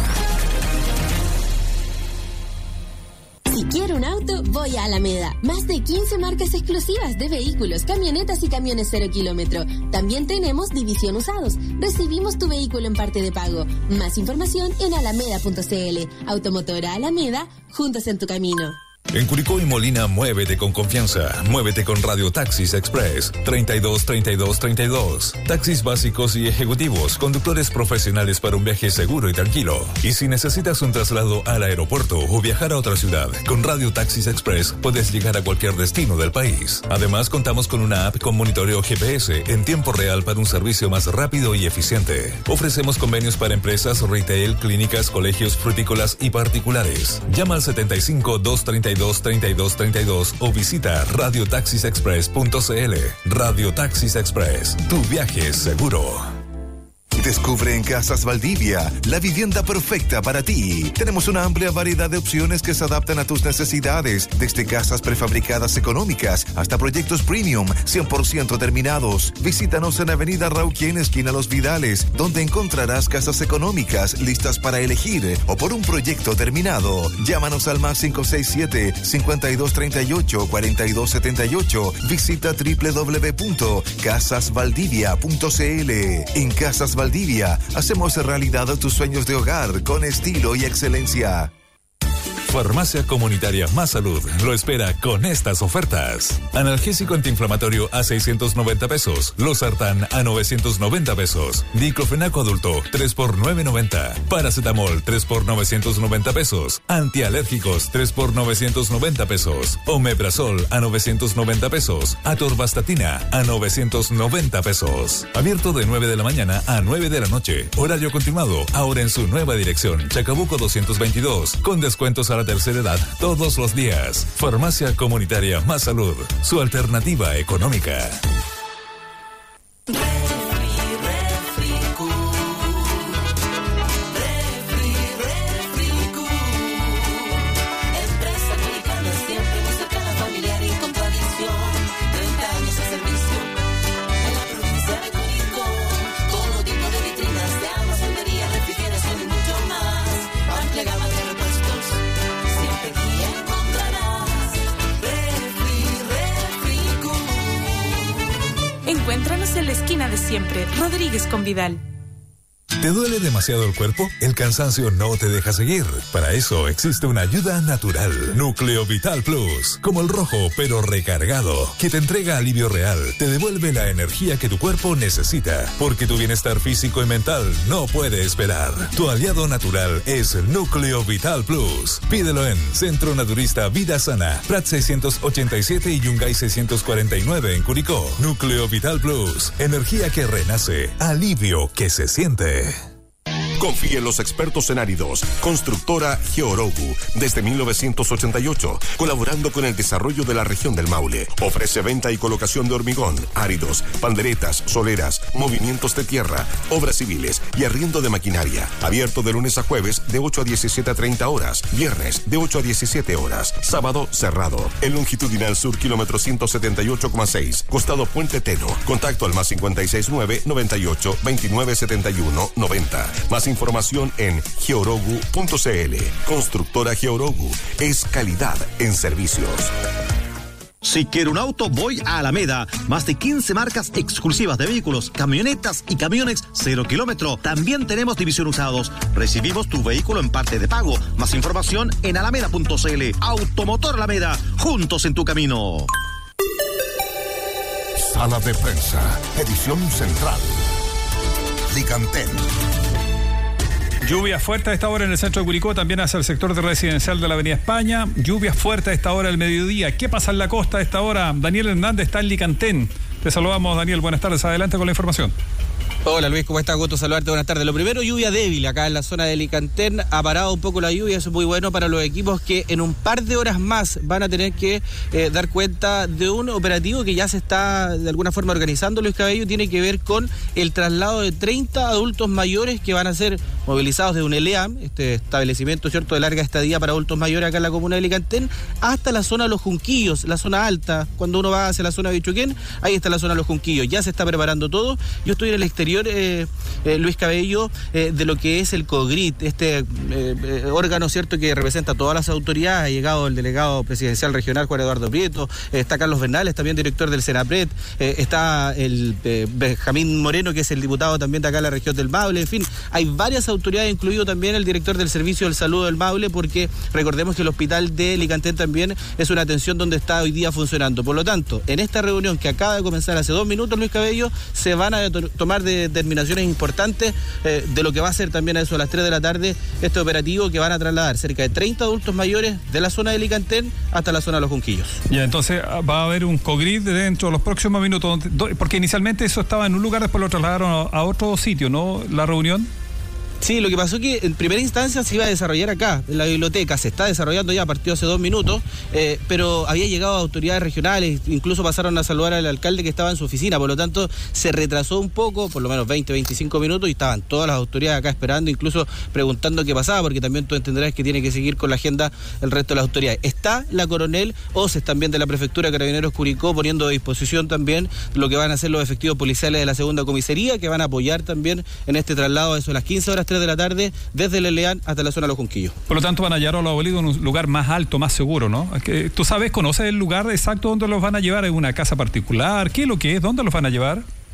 Si quiero un auto, voy a Alameda. Más de quince marcas exclusivas de vehículos, camionetas y camiones cero kilómetro. También tenemos división usados. Recibimos tu vehículo en parte de pago. Más información en alameda punto c l. Automotora Alameda, juntos en tu camino. En Curicó y Molina, muévete con confianza. Muévete con Radio Taxis Express. treinta y dos, treinta y dos, treinta y dos. Taxis básicos y ejecutivos. Conductores profesionales para un viaje seguro y tranquilo. Y si necesitas un traslado al aeropuerto o viajar a otra ciudad, con Radio Taxis Express puedes llegar a cualquier destino del país. Además, contamos con una app con monitoreo G P S en tiempo real para un servicio más rápido y eficiente. Ofrecemos convenios para empresas, retail, clínicas, colegios, frutícolas y particulares. Llama al setenta y cinco, doscientos treinta y dos, treinta y dos, treinta y dos o visita radio taxis express punto c l. Radio Taxis Express, tu viaje es seguro. Descubre en Casas Valdivia la vivienda perfecta para ti. Tenemos una amplia variedad de opciones que se adaptan a tus necesidades, desde casas prefabricadas económicas hasta proyectos premium cien por ciento terminados. Visítanos en Avenida Rauquien, esquina Los Vidales, donde encontrarás casas económicas listas para elegir o por un proyecto terminado. Llámanos al más cinco seis siete, cincuenta y dos treinta y ocho, cuarenta y dos setenta y ocho. Visita doble u doble u doble u punto casas valdivia punto c l. En Casas Valdivia hacemos realidad tus sueños de hogar con estilo y excelencia. Farmacia Comunitaria Más Salud lo espera con estas ofertas. Analgésico antiinflamatorio a seiscientos noventa pesos. Losartán a novecientos noventa pesos. Diclofenaco adulto tres por novecientos noventa. Paracetamol tres por novecientos noventa pesos. Antialérgicos tres por novecientos noventa pesos. Omeprazol a novecientos noventa pesos. Atorvastatina a novecientos noventa pesos. Abierto de nueve de la mañana a nueve de la noche. Horario continuado, ahora en su nueva dirección, Chacabuco doscientos veintidós, con descuentos a la tercera edad todos los días. Farmacia Comunitaria Más Salud, su alternativa económica. Encuéntranos en la esquina de siempre, Rodríguez con Vidal. ¿Te duele demasiado el cuerpo? El cansancio no te deja seguir. Para eso existe una ayuda natural. Núcleo Vital Plus. Como el rojo, pero recargado. Que te entrega alivio real. Te devuelve la energía que tu cuerpo necesita. Porque tu bienestar físico y mental no puede esperar. Tu aliado natural es Núcleo Vital Plus. Pídelo en Centro Naturista Vida Sana. Prat seiscientos ochenta y siete y Yungay seiscientos cuarenta y nueve en Curicó. Núcleo Vital Plus. Energía que renace. Alivio que se siente. Confíe en los expertos en áridos. Constructora Georogu, desde mil novecientos ochenta y ocho, colaborando con el desarrollo de la región del Maule. Ofrece venta y colocación de hormigón, áridos, panderetas, soleras, movimientos de tierra, obras civiles y arriendo de maquinaria. Abierto de lunes a jueves de ocho a diecisiete a treinta horas, viernes de ocho a diecisiete horas, sábado cerrado. En longitudinal sur, kilómetro ciento setenta y ocho coma seis, costado Puente Teno. Contacto al más cincuenta y seis nueve, noventa y ocho, veintinueve setenta y uno, noventa. Más información en georogu punto cl. Constructora Georogu es calidad en servicios. Si quiero un auto, voy a Alameda. Más de quince marcas exclusivas de vehículos, camionetas y camiones cero kilómetro. También tenemos división usados. Recibimos tu vehículo en parte de pago. Más información en alameda punto cl. Automotor Alameda, juntos en tu camino. Sala de prensa, edición central. Licantel. Lluvia fuerte a esta hora en el centro de Curicó, también hacia el sector de residencial de la Avenida España. Lluvia fuerte a esta hora del mediodía. ¿Qué pasa en la costa a esta hora? Daniel Hernández está en Licantén. Te saludamos, Daniel. Buenas tardes. Adelante con la información. Hola Luis, ¿cómo estás? Gusto saludarte, buenas tardes. Lo primero, lluvia débil acá en la zona de Licantén. Ha parado un poco la lluvia, eso es muy bueno para los equipos que en un par de horas más van a tener que eh, dar cuenta de un operativo que ya se está de alguna forma organizando. Luis Cabello, tiene que ver con el traslado de treinta adultos mayores que van a ser movilizados de un L E A M, este establecimiento cierto de larga estadía para adultos mayores acá en la comuna de Licantén, hasta la zona de Los Junquillos, la zona alta. Cuando uno va hacia la zona de Bichuquén, ahí está la zona de Los Junquillos. Ya se está preparando todo. Yo estoy en el exterior, Eh, eh, Luis Cabello, eh, de lo que es el COGRIT, este eh, eh, órgano cierto que representa a todas las autoridades. Ha llegado el delegado presidencial regional Juan Eduardo Prieto, eh, está Carlos Bernales, también director del Senapred, eh, está el eh, Benjamín Moreno, que es el diputado también de acá en la región del Maule. En fin, hay varias autoridades, incluido también el director del Servicio del Salud del Maule, porque recordemos que el hospital de Licantén también es una atención donde está hoy día funcionando. Por lo tanto, en esta reunión que acaba de comenzar hace dos minutos, Luis Cabello, se van a to- tomar de determinaciones importantes eh, de lo que va a ser también a eso a las tres de la tarde este operativo, que van a trasladar cerca de treinta adultos mayores de la zona de Licantén hasta la zona de Los Junquillos. Ya, entonces va a haber un COGRID dentro de los próximos minutos, porque inicialmente eso estaba en un lugar, después lo trasladaron a otro sitio, ¿no? La reunión. Sí, lo que pasó es que en primera instancia se iba a desarrollar acá, en la biblioteca, se está desarrollando ya, partió hace dos minutos, eh, pero había llegado autoridades regionales, incluso pasaron a saludar al alcalde que estaba en su oficina, por lo tanto se retrasó un poco, por lo menos veinte, veinticinco minutos, y estaban todas las autoridades acá esperando, incluso preguntando qué pasaba, porque también tú entenderás que tiene que seguir con la agenda el resto de las autoridades. Está la coronel Oces también de la Prefectura de Carabineros Curicó poniendo a disposición también lo que van a hacer los efectivos policiales de la segunda comisaría, que van a apoyar también en este traslado, eso a las quince horas, tres de la tarde, desde el L E A M hasta la zona de Los Junquillos. Por lo tanto van a llevar a los abuelitos en un lugar más alto, más seguro, ¿no? Es que, ¿tú sabes, conoces el lugar exacto donde los van a llevar? ¿En una casa particular? ¿Qué es lo que es? ¿Dónde los van a llevar?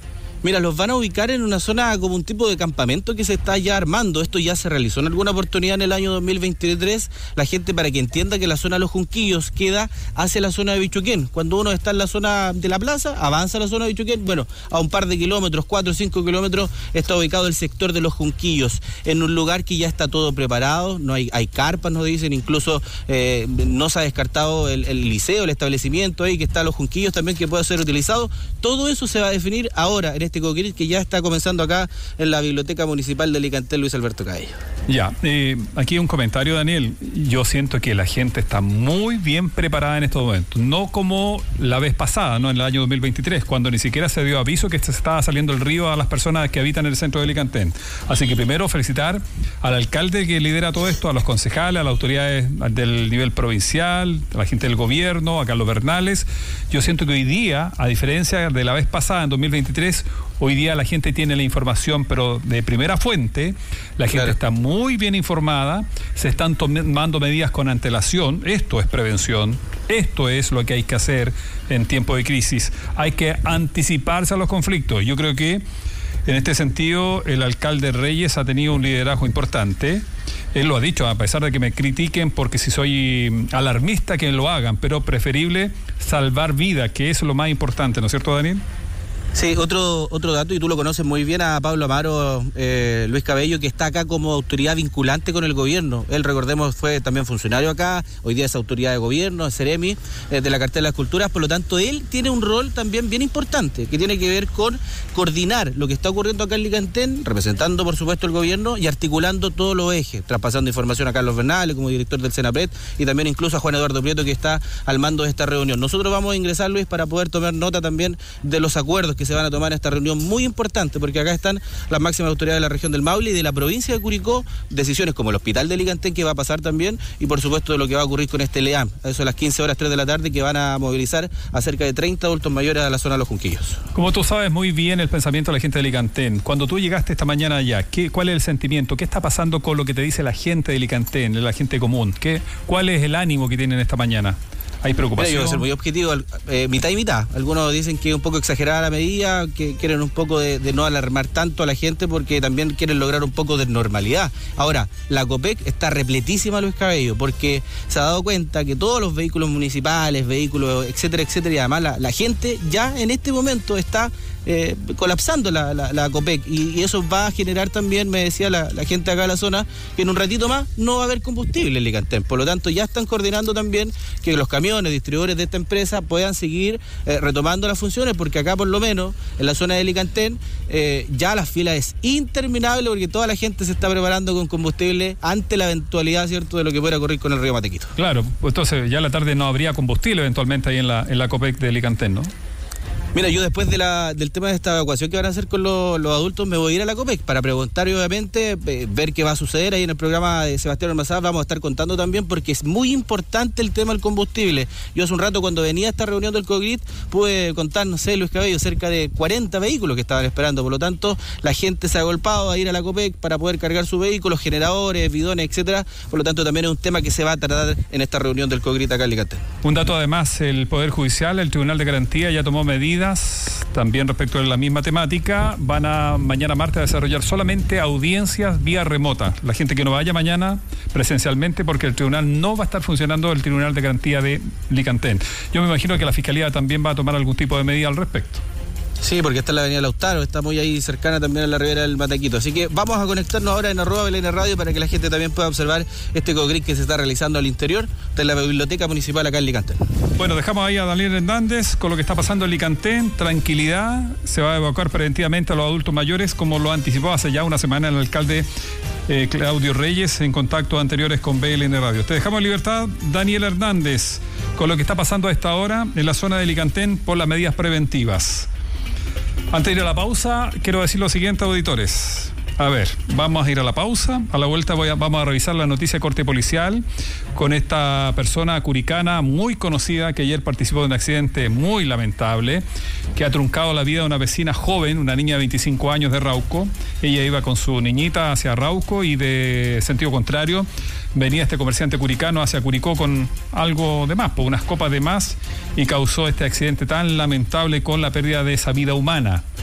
Mira, los van a ubicar en una zona como un tipo de campamento que se está ya armando. Esto ya se realizó en alguna oportunidad en el año dos mil veintitrés. La gente, para que entienda que la zona de los Junquillos queda hacia la zona de Bichuquén. Cuando uno está en la zona de la plaza, avanza a la zona de Bichuquén. Bueno, a un par de kilómetros, cuatro o cinco kilómetros, está ubicado el sector de los Junquillos, en un lugar que ya está todo preparado. No hay, hay carpas, nos dicen, incluso eh, no se ha descartado el, el liceo, el establecimiento ahí que está los Junquillos también, que puede ser utilizado. Todo eso se va a definir ahora en este Cocrit que ya está comenzando acá en la Biblioteca Municipal de Licantel, Luis Alberto Cabello. Ya, eh, aquí un comentario, Daniel. Yo siento que la gente está muy bien preparada en estos momentos, no como la vez pasada, no en el año dos mil veintitrés, cuando ni siquiera se dio aviso que se estaba saliendo el río a las personas que habitan en el centro de Licantel. Así que primero felicitar al alcalde que lidera todo esto, a los concejales, a las autoridades del nivel provincial, a la gente del gobierno, a Carlos Bernales. Yo siento que hoy día, a diferencia de la vez pasada, en dos mil veintitrés, hoy día la gente tiene la información, pero de primera fuente. La gente claro. está muy bien informada, se están tomando medidas con antelación. Esto es prevención, esto es lo que hay que hacer en tiempo de crisis. Hay que anticiparse a los conflictos. Yo creo que en este sentido el alcalde Reyes ha tenido un liderazgo importante. Él lo ha dicho, a pesar de que me critiquen porque si soy alarmista, que lo hagan, pero preferible salvar vida, que es lo más importante, ¿no es cierto, Daniel? Sí, otro otro dato, y tú lo conoces muy bien a Pablo Amaro, eh, Luis Cabello, que está acá como autoridad vinculante con el gobierno. Él, recordemos, fue también funcionario acá, hoy día es autoridad de gobierno, es Ceremi, eh, de la cartera de las culturas. Por lo tanto, él tiene un rol también bien importante, que tiene que ver con coordinar lo que está ocurriendo acá en Licantel, representando, por supuesto, el gobierno y articulando todos los ejes, traspasando información a Carlos Bernales como director del Senapred y también incluso a Juan Eduardo Prieto, que está al mando de esta reunión. Nosotros vamos a ingresar, Luis, para poder tomar nota también de los acuerdos que se van a tomar en esta reunión muy importante, porque acá están las máximas autoridades de la región del Maule y de la provincia de Curicó, decisiones como el hospital de Licantel que va a pasar también, y por supuesto de lo que va a ocurrir con este LEAM, a eso a las quince horas tres de la tarde, que van a movilizar a cerca de treinta adultos mayores a la zona de los Junquillos. Como tú sabes muy bien el pensamiento de la gente de Licantel, cuando tú llegaste esta mañana allá, ¿qué, ¿cuál es el sentimiento? ¿Qué está pasando con lo que te dice la gente de Licantel, la gente común? ¿Qué, ¿Cuál es el ánimo que tienen esta mañana? ¿Hay preocupación? Mira, yo voy a ser muy objetivo, eh, mitad y mitad. Algunos dicen que es un poco exagerada la medida, que quieren un poco de, de no alarmar tanto a la gente porque también quieren lograr un poco de normalidad. Ahora, la COPEC está repletísima, Luis Cabello, porque se ha dado cuenta que todos los vehículos municipales, vehículos, etcétera, etcétera, y además la, la gente ya en este momento está Eh, colapsando la, la, la COPEC, y, y eso va a generar también, me decía la, la gente acá de la zona, que en un ratito más no va a haber combustible en Licantel. Por lo tanto, ya están coordinando también que los camiones, distribuidores de esta empresa puedan seguir eh, retomando las funciones, porque acá por lo menos en la zona de Licantel eh, ya la fila es interminable, porque toda la gente se está preparando con combustible ante la eventualidad, ¿cierto?, de lo que pueda ocurrir con el río Matequito. Claro, pues entonces ya a la tarde no habría combustible eventualmente ahí en la, en la COPEC de Licantel, ¿no? Mira, yo después de la, del tema de esta evacuación que van a hacer con los, los adultos, me voy a ir a la COPEC para preguntar y obviamente eh, ver qué va a suceder ahí en el programa de Sebastián Ormazada. Vamos a estar contando también, porque es muy importante el tema del combustible. Yo hace un rato, cuando venía a esta reunión del Cocrit, pude contar, no sé, Luis Cabello, cerca de cuarenta vehículos que estaban esperando. Por lo tanto, la gente se ha agolpado a ir a la COPEC para poder cargar sus vehículos, generadores, bidones, etcétera. Por lo tanto, también es un tema que se va a tratar en esta reunión del Cocrit acá en Licantel. Un dato además, el Poder Judicial, el Tribunal de Garantía ya tomó medidas también respecto de la misma temática. Van a mañana martes a desarrollar solamente audiencias vía remota. La gente que no vaya mañana presencialmente, porque el tribunal no va a estar funcionando, el Tribunal de Garantía de Licantel. Yo me imagino que la Fiscalía también va a tomar algún tipo de medida al respecto. Sí, porque está en la avenida Lautaro, está muy ahí cercana también a la ribera del Matequito. Así que vamos a conectarnos ahora en arroba Belén Radio para que la gente también pueda observar este Cocrit que se está realizando al interior de la Biblioteca Municipal acá en Licantel. Bueno, dejamos ahí a Daniel Hernández con lo que está pasando en Licantel. Tranquilidad, se va a evacuar preventivamente a los adultos mayores, como lo anticipó hace ya una semana el alcalde eh, Claudio Reyes en contactos anteriores con B L N Radio. Te dejamos en libertad, Daniel Hernández, con lo que está pasando a esta hora en la zona de Licantel por las medidas preventivas. Antes de ir a la pausa, quiero decir lo siguiente, auditores. A ver, vamos a ir a la pausa. A la vuelta voy a, vamos a revisar la noticia de corte policial con esta persona curicana muy conocida que ayer participó de un accidente muy lamentable que ha truncado la vida de una vecina joven, una niña de veinticinco años de Rauco. Ella iba con su niñita hacia Rauco y de sentido contrario venía este comerciante curicano hacia Curicó con algo de más, por unas copas de más, y causó este accidente tan lamentable con la pérdida de esa vida humana.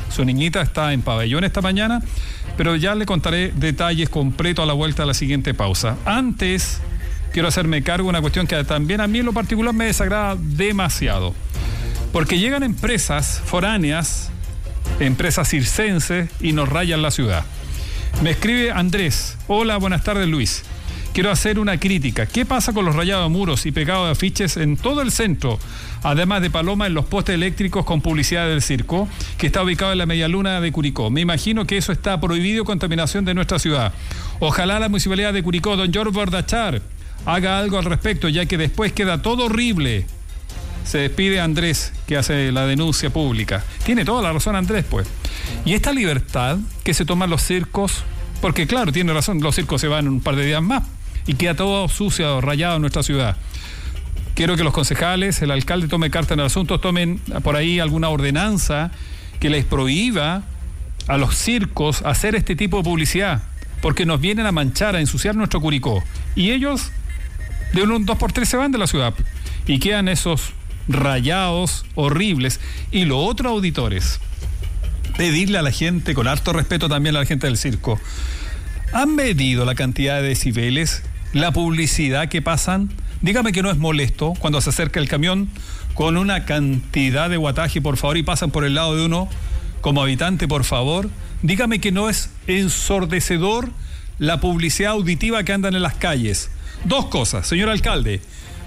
Su niñita está en pabellón esta mañana, pero ya le contaré detalles completos a la vuelta a la siguiente pausa. Antes, quiero hacerme cargo de una cuestión que también a mí en lo particular me desagrada demasiado. Porque llegan empresas foráneas, empresas circenses, y nos rayan la ciudad. Me escribe Andrés: hola, buenas tardes Luis. Quiero hacer una crítica. ¿Qué pasa con los rayados de muros y pegados de afiches en todo el centro? Además de palomas en los postes eléctricos con publicidad del circo, que está ubicado en la medialuna de Curicó. Me imagino que eso está prohibido, contaminación de nuestra ciudad. Ojalá la municipalidad de Curicó, don George Bordachar, haga algo al respecto, ya que después queda todo horrible. Se despide Andrés, que hace la denuncia pública. Tiene toda la razón Andrés, pues. Y esta libertad que se toman los circos, porque claro, tiene razón, los circos se van un par de días más y queda todo sucio, rayado en nuestra ciudad. Quiero que los concejales, el alcalde tome carta en el asunto, tomen por ahí alguna ordenanza que les prohíba a los circos hacer este tipo de publicidad, porque nos vienen a manchar, a ensuciar nuestro Curicó. Y ellos, de un dos por tres, se van de la ciudad y quedan esos rayados horribles. Y lo otro, auditores, pedirle a la gente, con harto respeto también a la gente del circo, ¿han medido la cantidad de decibeles, la publicidad que pasan? Dígame que no es molesto cuando se acerca el camión con una cantidad de guataje, por favor, y pasan por el lado de uno como habitante, por favor. Dígame que no es ensordecedor la publicidad auditiva que andan en las calles. Dos cosas, señor alcalde: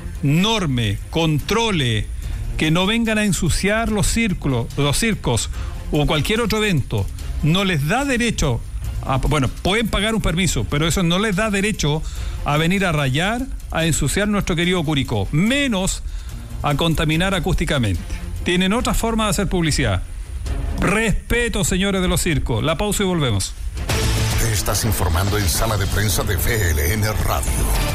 norme, controle, que no vengan a ensuciar los círculos, los circos o cualquier otro evento. No les da derecho a, bueno, pueden pagar un permiso, pero eso no les da derecho a venir a rayar, a ensuciar nuestro querido Curicó, menos a contaminar acústicamente. Tienen otra forma de hacer publicidad. Respeto, señores de los circos. La pausa y volvemos. Te estás informando en Sala de Prensa de V L N Radio.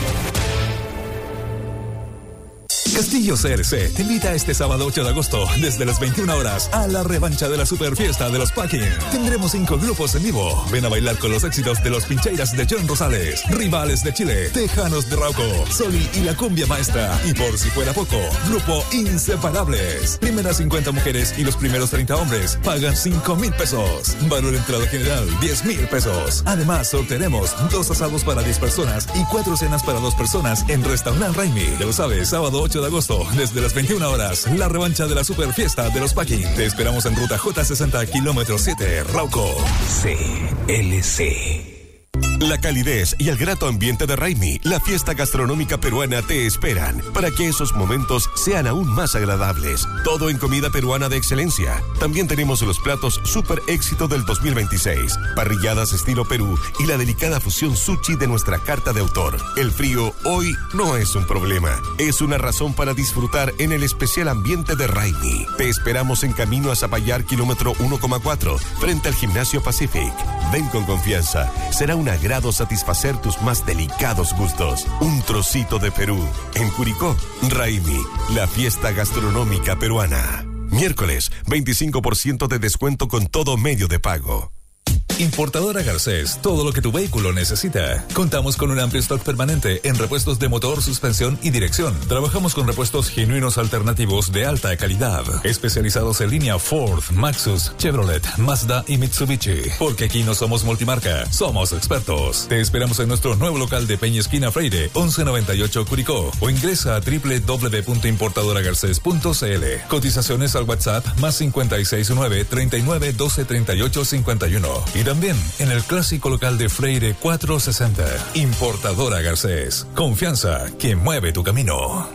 Castillo C R C te invita este sábado ocho de agosto desde las veintiuna horas a la revancha de la super fiesta de los Packing. Tendremos cinco grupos en vivo. Ven a bailar con los éxitos de los Pincheiras de John Rosales, Rivales de Chile, Tejanos de Rauco, Soli y la Cumbia Maestra. Y por si fuera poco, grupo Inseparables. Primeras cincuenta mujeres y los primeros treinta hombres pagan cinco mil pesos. Valor entrada general diez mil pesos. Además, sortearemos dos asados para diez personas y cuatro cenas para dos personas en Restaurant Raimi. Ya lo sabes, sábado ocho de agosto, desde las veintiuna horas, la revancha de la super fiesta de los Packing. Te esperamos en ruta J sesenta, kilómetro siete, Rauco. C L C. La calidez y el grato ambiente de Raimi, la fiesta gastronómica peruana, te esperan para que esos momentos sean aún más agradables. Todo en comida peruana de excelencia. También tenemos los platos super éxito del dos mil veintiséis, parrilladas estilo Perú y la delicada fusión sushi de nuestra carta de autor. El frío hoy no es un problema, es una razón para disfrutar en el especial ambiente de Raimi. Te esperamos en camino a Zapallar, kilómetro uno coma cuatro, frente al Gimnasio Pacific. Ven con confianza, será un agrado satisfacer tus más delicados gustos. Un trocito de Perú. En Curicó, Raimi, la fiesta gastronómica peruana. Miércoles, veinticinco por ciento de descuento con todo medio de pago. Importadora Garcés, todo lo que tu vehículo necesita. Contamos con un amplio stock permanente en repuestos de motor, suspensión y dirección. Trabajamos con repuestos genuinos alternativos de alta calidad, especializados en línea Ford, Maxus, Chevrolet, Mazda y Mitsubishi. Porque aquí no somos multimarca, somos expertos. Te esperamos en nuestro nuevo local de Peña Esquina Freire, once noventa y ocho Curicó, o ingresa a doble u doble u doble u punto importadora garcés punto c l. Cotizaciones al WhatsApp más cincuenta y seis nueve, treinta y nueve, doce, treinta y ocho, cincuenta y uno. Y también en el clásico local de Freire cuatrocientos sesenta. Importadora Garcés. Confianza que mueve tu camino.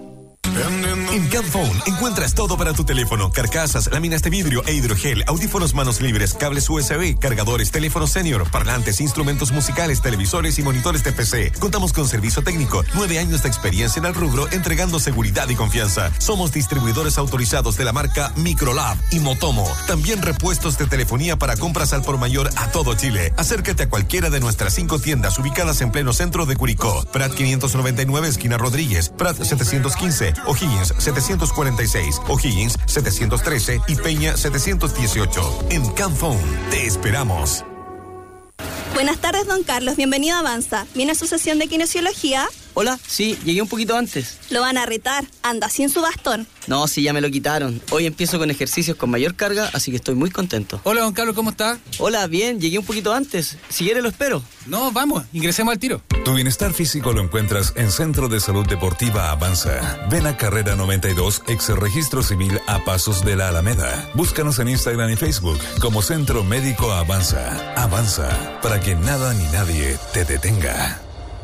En Camphone encuentras todo para tu teléfono: carcasas, láminas de vidrio e hidrogel, audífonos manos libres, cables U S B, cargadores, teléfonos senior, parlantes, instrumentos musicales, televisores y monitores de P C. Contamos con servicio técnico, nueve años de experiencia en el rubro, entregando seguridad y confianza. Somos distribuidores autorizados de la marca Microlab y Motomo. También repuestos de telefonía para compras al por mayor a todo Chile. Acércate a cualquiera de nuestras cinco tiendas ubicadas en pleno centro de Curicó: Prat quinientos noventa y nueve, esquina Rodríguez; Prat setecientos quince, O'Higgins setecientos cuarenta y seis, O'Higgins setecientos trece y Peña setecientos dieciocho. En Camphone te esperamos. Buenas tardes, don Carlos. Bienvenido a Avanza. ¿Viene a su sesión de kinesiología? Hola, sí, llegué un poquito antes. Lo van a retar, anda sin su bastón. No, sí, ya me lo quitaron. Hoy empiezo con ejercicios con mayor carga, así que estoy muy contento. Hola, don Carlos, ¿cómo está? Hola, bien, llegué un poquito antes. Si quiere lo espero. No, vamos, ingresemos al tiro. Tu bienestar físico lo encuentras en Centro de Salud Deportiva Avanza. Ven a Carrera noventa y dos, ex Registro Civil a pasos de la Alameda. Búscanos en Instagram y Facebook como Centro Médico Avanza. Avanza, para que nada ni nadie te detenga.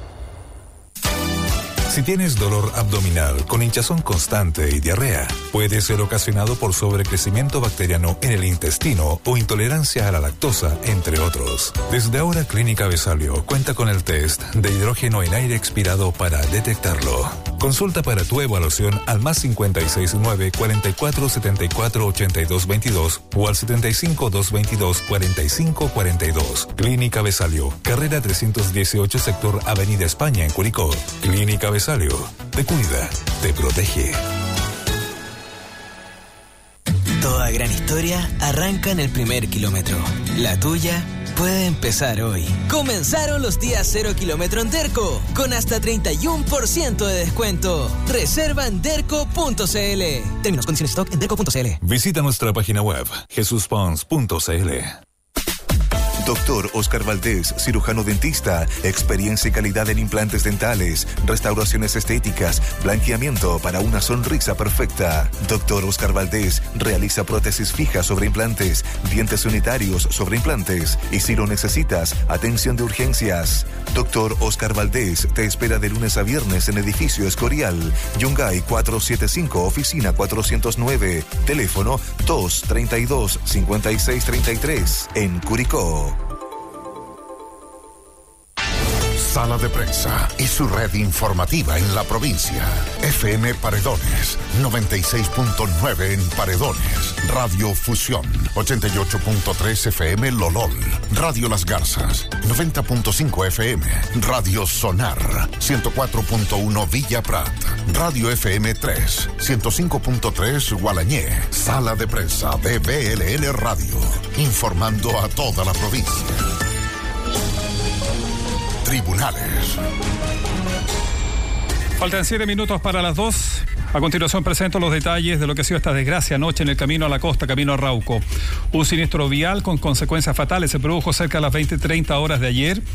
Si tienes dolor abdominal con hinchazón constante y diarrea, puede ser ocasionado por sobrecrecimiento bacteriano en el intestino o intolerancia a la lactosa, entre otros. Desde ahora, Clínica Besalio cuenta con el test de hidrógeno en aire expirado para detectarlo. Consulta para tu evaluación al más cincuenta y seis nueve, cuarenta y cuatro, setenta y cuatro, ochenta y dos veintidós o al setenta y cinco, doscientos veintidós, cuarenta y cinco cuarenta y dos. Clínica Besalio, carrera trescientos dieciocho, sector Avenida España en Curicó. Clínica Besalio. Te cuida, te protege. Toda gran historia arranca en el primer kilómetro. La tuya puede empezar hoy. Comenzaron los días cero kilómetro en Derco, con hasta treinta y uno por ciento de descuento. Reserva en derco punto c l. Términos, condiciones, stock en derco punto c l. Visita nuestra página web, jesús pons punto c l. Doctor Oscar Valdés, cirujano dentista, experiencia y calidad en implantes dentales, restauraciones estéticas, blanqueamiento para una sonrisa perfecta. Doctor Oscar Valdés realiza prótesis fijas sobre implantes, dientes unitarios sobre implantes y si lo necesitas, atención de urgencias. Doctor Oscar Valdés te espera de lunes a viernes en Edificio Escorial, Yungay cuatrocientos setenta y cinco, oficina cuatrocientos nueve, teléfono dos treinta y dos, cincuenta y seis treinta y tres, en Curicó. Sala de Prensa y su red informativa en la provincia. F M Paredones, noventa y seis punto nueve en Paredones. Radio Fusión, ochenta y ocho punto tres F M Lolol. Radio Las Garzas, noventa punto cinco F M. Radio Sonar, ciento cuatro punto uno Villa Prat. Radio F M tres, ciento cinco punto tres Gualañé. Sala de Prensa de B L N Radio, informando a toda la provincia. Tribunales. Faltan siete minutos para las dos. A continuación presento los detalles de lo que ha sido esta desgracia anoche en el camino a la costa, camino a Rauco. Un siniestro vial con consecuencias fatales se produjo cerca de las veinte treinta horas de ayer,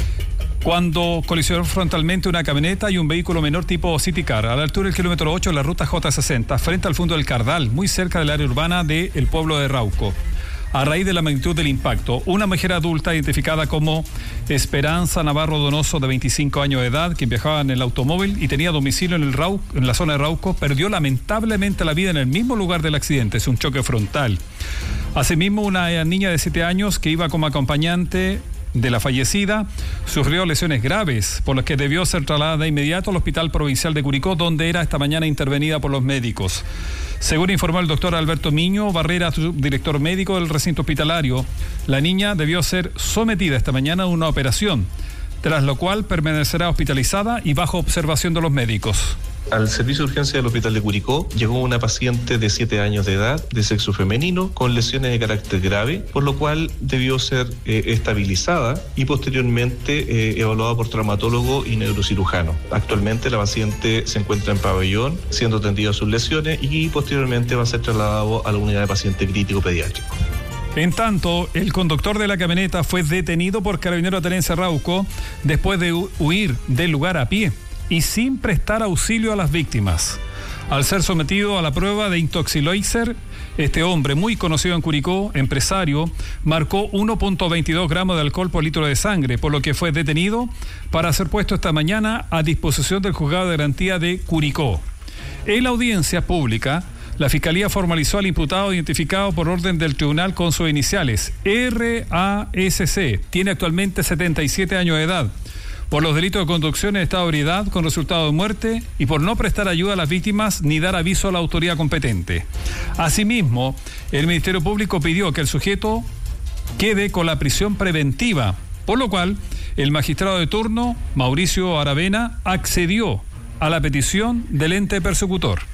cuando colisionó frontalmente una camioneta y un vehículo menor tipo City Car a la altura del kilómetro ocho de la ruta J sesenta, frente al fondo del Cardal, muy cerca del área urbana del pueblo de Rauco. A raíz de la magnitud del impacto, una mujer adulta identificada como Esperanza Navarro Donoso, de veinticinco años de edad, quien viajaba en el automóvil y tenía domicilio en, el Rauco, en la zona de Rauco, perdió lamentablemente la vida en el mismo lugar del accidente. Es un choque frontal. Asimismo, una niña de siete años que iba como acompañante de la fallecida sufrió lesiones graves, por las que debió ser trasladada de inmediato al Hospital Provincial de Curicó, donde era esta mañana intervenida por los médicos. Según informó el doctor Alberto Miño Barrera, subdirector médico del recinto hospitalario, la niña debió ser sometida esta mañana a una operación, tras lo cual permanecerá hospitalizada y bajo observación de los médicos. Al servicio de urgencia del Hospital de Curicó llegó una paciente de siete años de edad, de sexo femenino, con lesiones de carácter grave, por lo cual debió ser eh, estabilizada y posteriormente eh, evaluada por traumatólogo y neurocirujano. Actualmente la paciente se encuentra en pabellón, siendo atendida a sus lesiones y posteriormente va a ser trasladado a la unidad de paciente crítico pediátrico. En tanto, el conductor de la camioneta fue detenido por Carabineros de Tenencia Rauco después de hu- huir del lugar a pie y sin prestar auxilio a las víctimas. Al ser sometido a la prueba de Intoxiloiser, este hombre, muy conocido en Curicó, empresario, marcó uno punto veintidós gramos de alcohol por litro de sangre, por lo que fue detenido para ser puesto esta mañana a disposición del juzgado de garantía de Curicó. En la audiencia pública, la Fiscalía formalizó al imputado identificado por orden del tribunal con sus iniciales, R A S C. Tiene actualmente setenta y siete años de edad, por los delitos de conducción en estado de ebriedad con resultado de muerte y por no prestar ayuda a las víctimas ni dar aviso a la autoridad competente. Asimismo, el Ministerio Público pidió que el sujeto quede con la prisión preventiva, por lo cual el magistrado de turno, Mauricio Aravena, accedió a la petición del ente persecutor.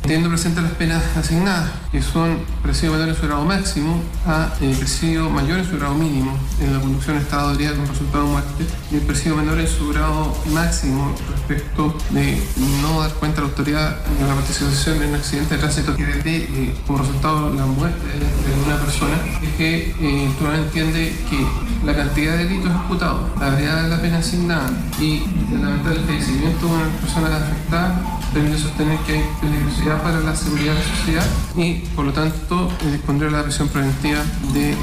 Teniendo presente las penas asignadas, que son presidio menor en su grado máximo a eh, presidio mayor en su grado mínimo en la conducción en estado de ebriedad con resultado de muerte, y el presidio menor en su grado máximo respecto de no dar cuenta a la autoridad de la participación en un accidente de tránsito que dé eh, como resultado la muerte de, de una persona, es que eh, el tribunal entiende que la cantidad de delitos imputados, la gravedad de la pena asignada y el lamentable fallecimiento de una persona afectada permite sostener que hay peligrosidad para la seguridad de la sociedad y, por lo tanto, eh, dispondrá la prisión preventiva del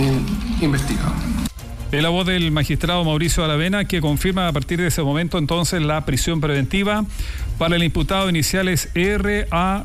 de, investigado. Es la voz del magistrado Mauricio Aravena, que confirma a partir de ese momento entonces la prisión preventiva para el imputado iniciales R A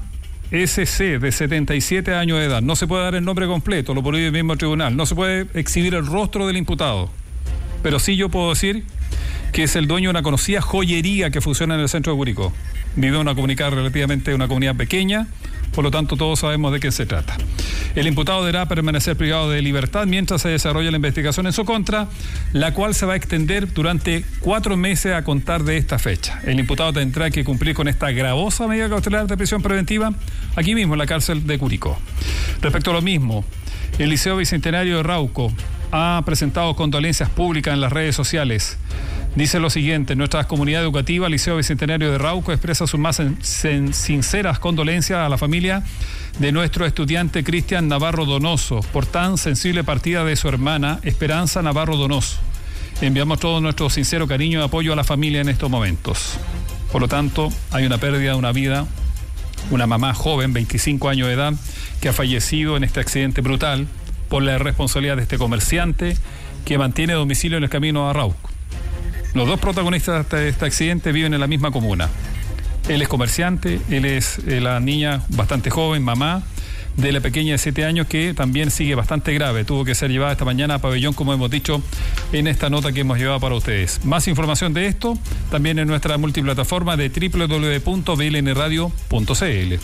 S C de setenta y siete años de edad. No se puede dar el nombre completo, lo prohíbe el mismo tribunal. No se puede exhibir el rostro del imputado. Pero sí yo puedo decir que es el dueño de una conocida joyería que funciona en el centro de Curicó. Vive en una comunidad relativamente una comunidad pequeña, por lo tanto todos sabemos de qué se trata. El imputado deberá permanecer privado de libertad mientras se desarrolla la investigación en su contra, la cual se va a extender durante cuatro meses a contar de esta fecha. El imputado tendrá que cumplir con esta gravosa medida cautelar de prisión preventiva aquí mismo en la cárcel de Curicó. Respecto a lo mismo, el Liceo Bicentenario de Rauco ha presentado condolencias públicas en las redes sociales. Dice lo siguiente: nuestra comunidad educativa, Liceo Bicentenario de Rauco, expresa sus más sen- sen- sinceras condolencias a la familia de nuestro estudiante Cristian Navarro Donoso por tan sensible partida de su hermana Esperanza Navarro Donoso. Enviamos todo nuestro sincero cariño y apoyo a la familia en estos momentos. Por lo tanto, hay una pérdida de una vida, una mamá joven, veinticinco años de edad, que ha fallecido en este accidente brutal por la irresponsabilidad de este comerciante que mantiene domicilio en el camino a Rauco. Los dos protagonistas de este accidente viven en la misma comuna. Él es comerciante, él es eh, la niña bastante joven, mamá de la pequeña de siete años, que también sigue bastante grave. Tuvo que ser llevada esta mañana a pabellón, como hemos dicho en esta nota que hemos llevado para ustedes. Más información de esto también en nuestra multiplataforma de doble u doble u doble u punto b l n radio punto c l.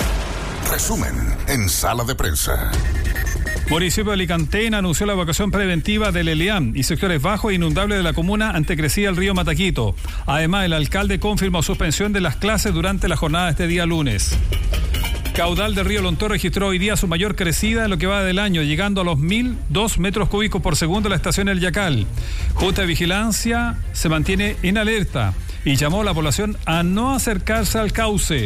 Resumen en Sala de Prensa. Municipio de Alicantén anunció la evacuación preventiva del Eliam y sectores bajos e inundables de la comuna ante crecida el río Mataquito. Además, el alcalde confirmó suspensión de las clases durante la jornada de este día lunes. Caudal del río Lontó registró hoy día su mayor crecida en lo que va del año, llegando a los mil dos metros cúbicos por segundo en la estación El Yacal. Junta de Vigilancia se mantiene en alerta y llamó a la población a no acercarse al cauce.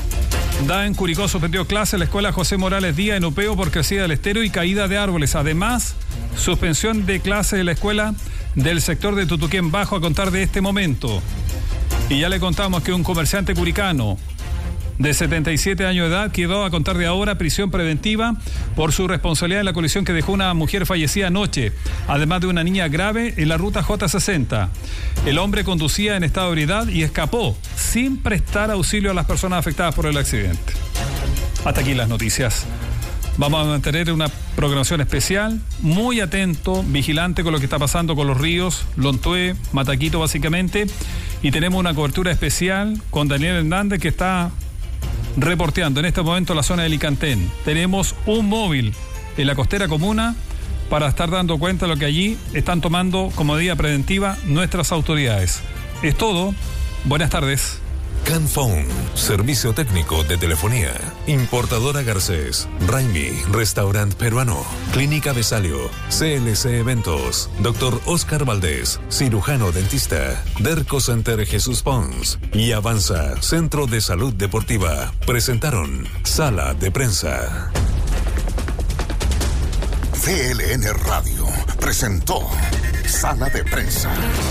Da en Curicó suspendió clases en la escuela José Morales Díaz en Upeo por crecida del estero y caída de árboles. Además, suspensión de clases en la escuela del sector de Tutuquén Bajo a contar de este momento. Y ya le contamos que un comerciante curicano de setenta y siete años de edad quedó a contar de ahora prisión preventiva por su responsabilidad en la colisión que dejó una mujer fallecida anoche, además de una niña grave en la ruta J sesenta. El hombre conducía en estado de ebriedad y escapó sin prestar auxilio a las personas afectadas por el accidente. Hasta aquí las noticias. Vamos a mantener una programación especial, muy atento, vigilante con lo que está pasando con los ríos, Lontué, Mataquito básicamente, y tenemos una cobertura especial con Daniel Hernández, que está reporteando en este momento la zona de Alicantén. Tenemos un móvil en la costera comuna para estar dando cuenta de lo que allí están tomando como medida preventiva nuestras autoridades. Es todo. Buenas tardes. Canphone, servicio técnico de telefonía. Importadora Garcés, Raimi, restaurante peruano. Clínica Besalio, C L C Eventos. Doctor Oscar Valdés, cirujano dentista. Derco Center Jesús Pons y Avanza, Centro de Salud Deportiva. Presentaron Sala de Prensa. V L N Radio presentó Sala de Prensa.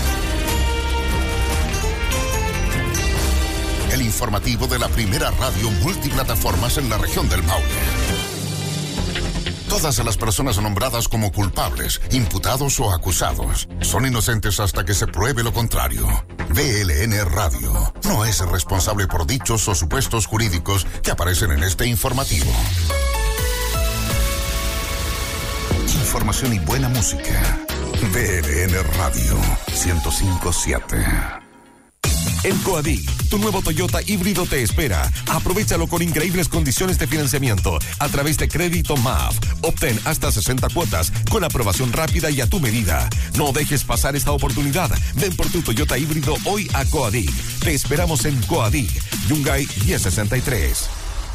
El informativo de la primera radio multiplataformas en la región del Maule. Todas las personas nombradas como culpables, imputados o acusados son inocentes hasta que se pruebe lo contrario. V L N Radio no es responsable por dichos o supuestos jurídicos que aparecen en este informativo. Información y buena música. V L N Radio ciento cinco punto siete. En Coadig, tu nuevo Toyota híbrido te espera. Aprovechalo con increíbles condiciones de financiamiento a través de Crédito M A F. Obtén hasta sesenta cuotas con aprobación rápida y a tu medida. No dejes pasar esta oportunidad. Ven por tu Toyota híbrido hoy a Coadig. Te esperamos en Coadig, Yungay diez sesenta y tres.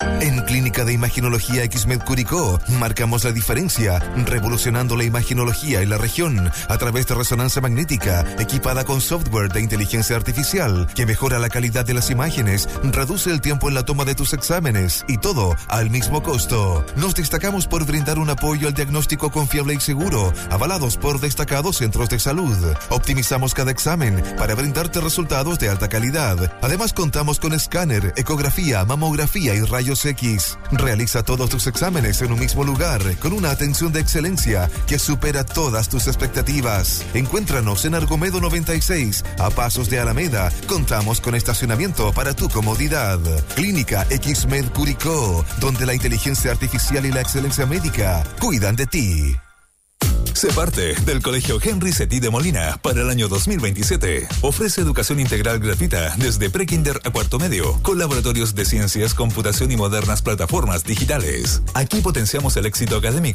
En Clínica de Imaginología X-Med Curicó marcamos la diferencia, revolucionando la imaginología en la región a través de resonancia magnética equipada con software de inteligencia artificial que mejora la calidad de las imágenes, reduce el tiempo en la toma de tus exámenes y todo al mismo costo. Nos destacamos por brindar un apoyo al diagnóstico confiable y seguro, avalados por destacados centros de salud. Optimizamos cada examen para brindarte resultados de alta calidad. Además contamos con escáner, ecografía, mamografía y rayos X. Realiza todos tus exámenes en un mismo lugar con una atención de excelencia que supera todas tus expectativas. Encuéntranos en Argomedo noventa y seis, a pasos de Alameda. Contamos con estacionamiento para tu comodidad. Clínica X-Med Curicó, donde la inteligencia artificial y la excelencia médica cuidan de ti. Sé parte del Colegio Henry Cetí de Molina para el año dos mil veintisiete. Ofrece educación integral gratuita desde prekinder a cuarto medio, con laboratorios de ciencias, computación y modernas plataformas digitales. Aquí potenciamos el éxito académico